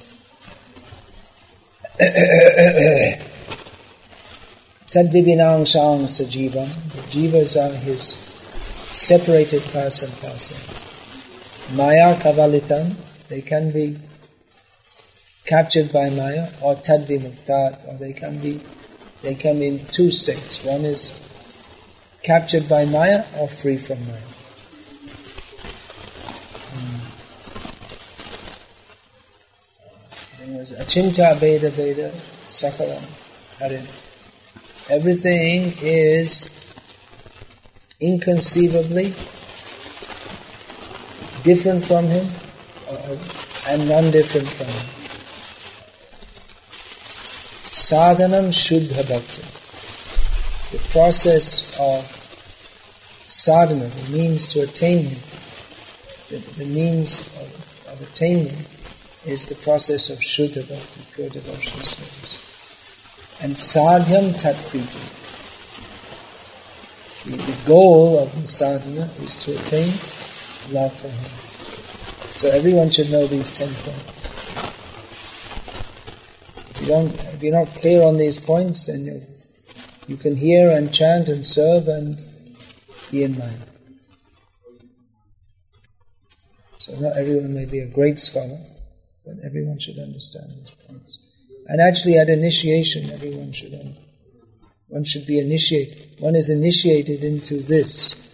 Tadvibinang shang sajivam, the jivas are his separated parts and parcels. Maya kavalitan, they can be captured by Maya, or tadvimuktat, or they come in two states. One is captured by Maya or free from Maya. Then was achintya veda veda sakalam harin. Everything is inconceivably different from him and non-different from him. Sadhanam Shuddha Bhakti. The process of sadhana, the means to attain him, the means of attainment is the process of Shuddha Bhakti, pure devotional service. And Sadhyam Tat Priti. The goal of the sadhana is to attain love for him. So everyone should know these 10 points. If you're not clear on these points, then you can hear and chant and serve and be in mind. So not everyone may be a great scholar, but everyone should understand these points. And actually at initiation, one should be initiated. One is initiated into this.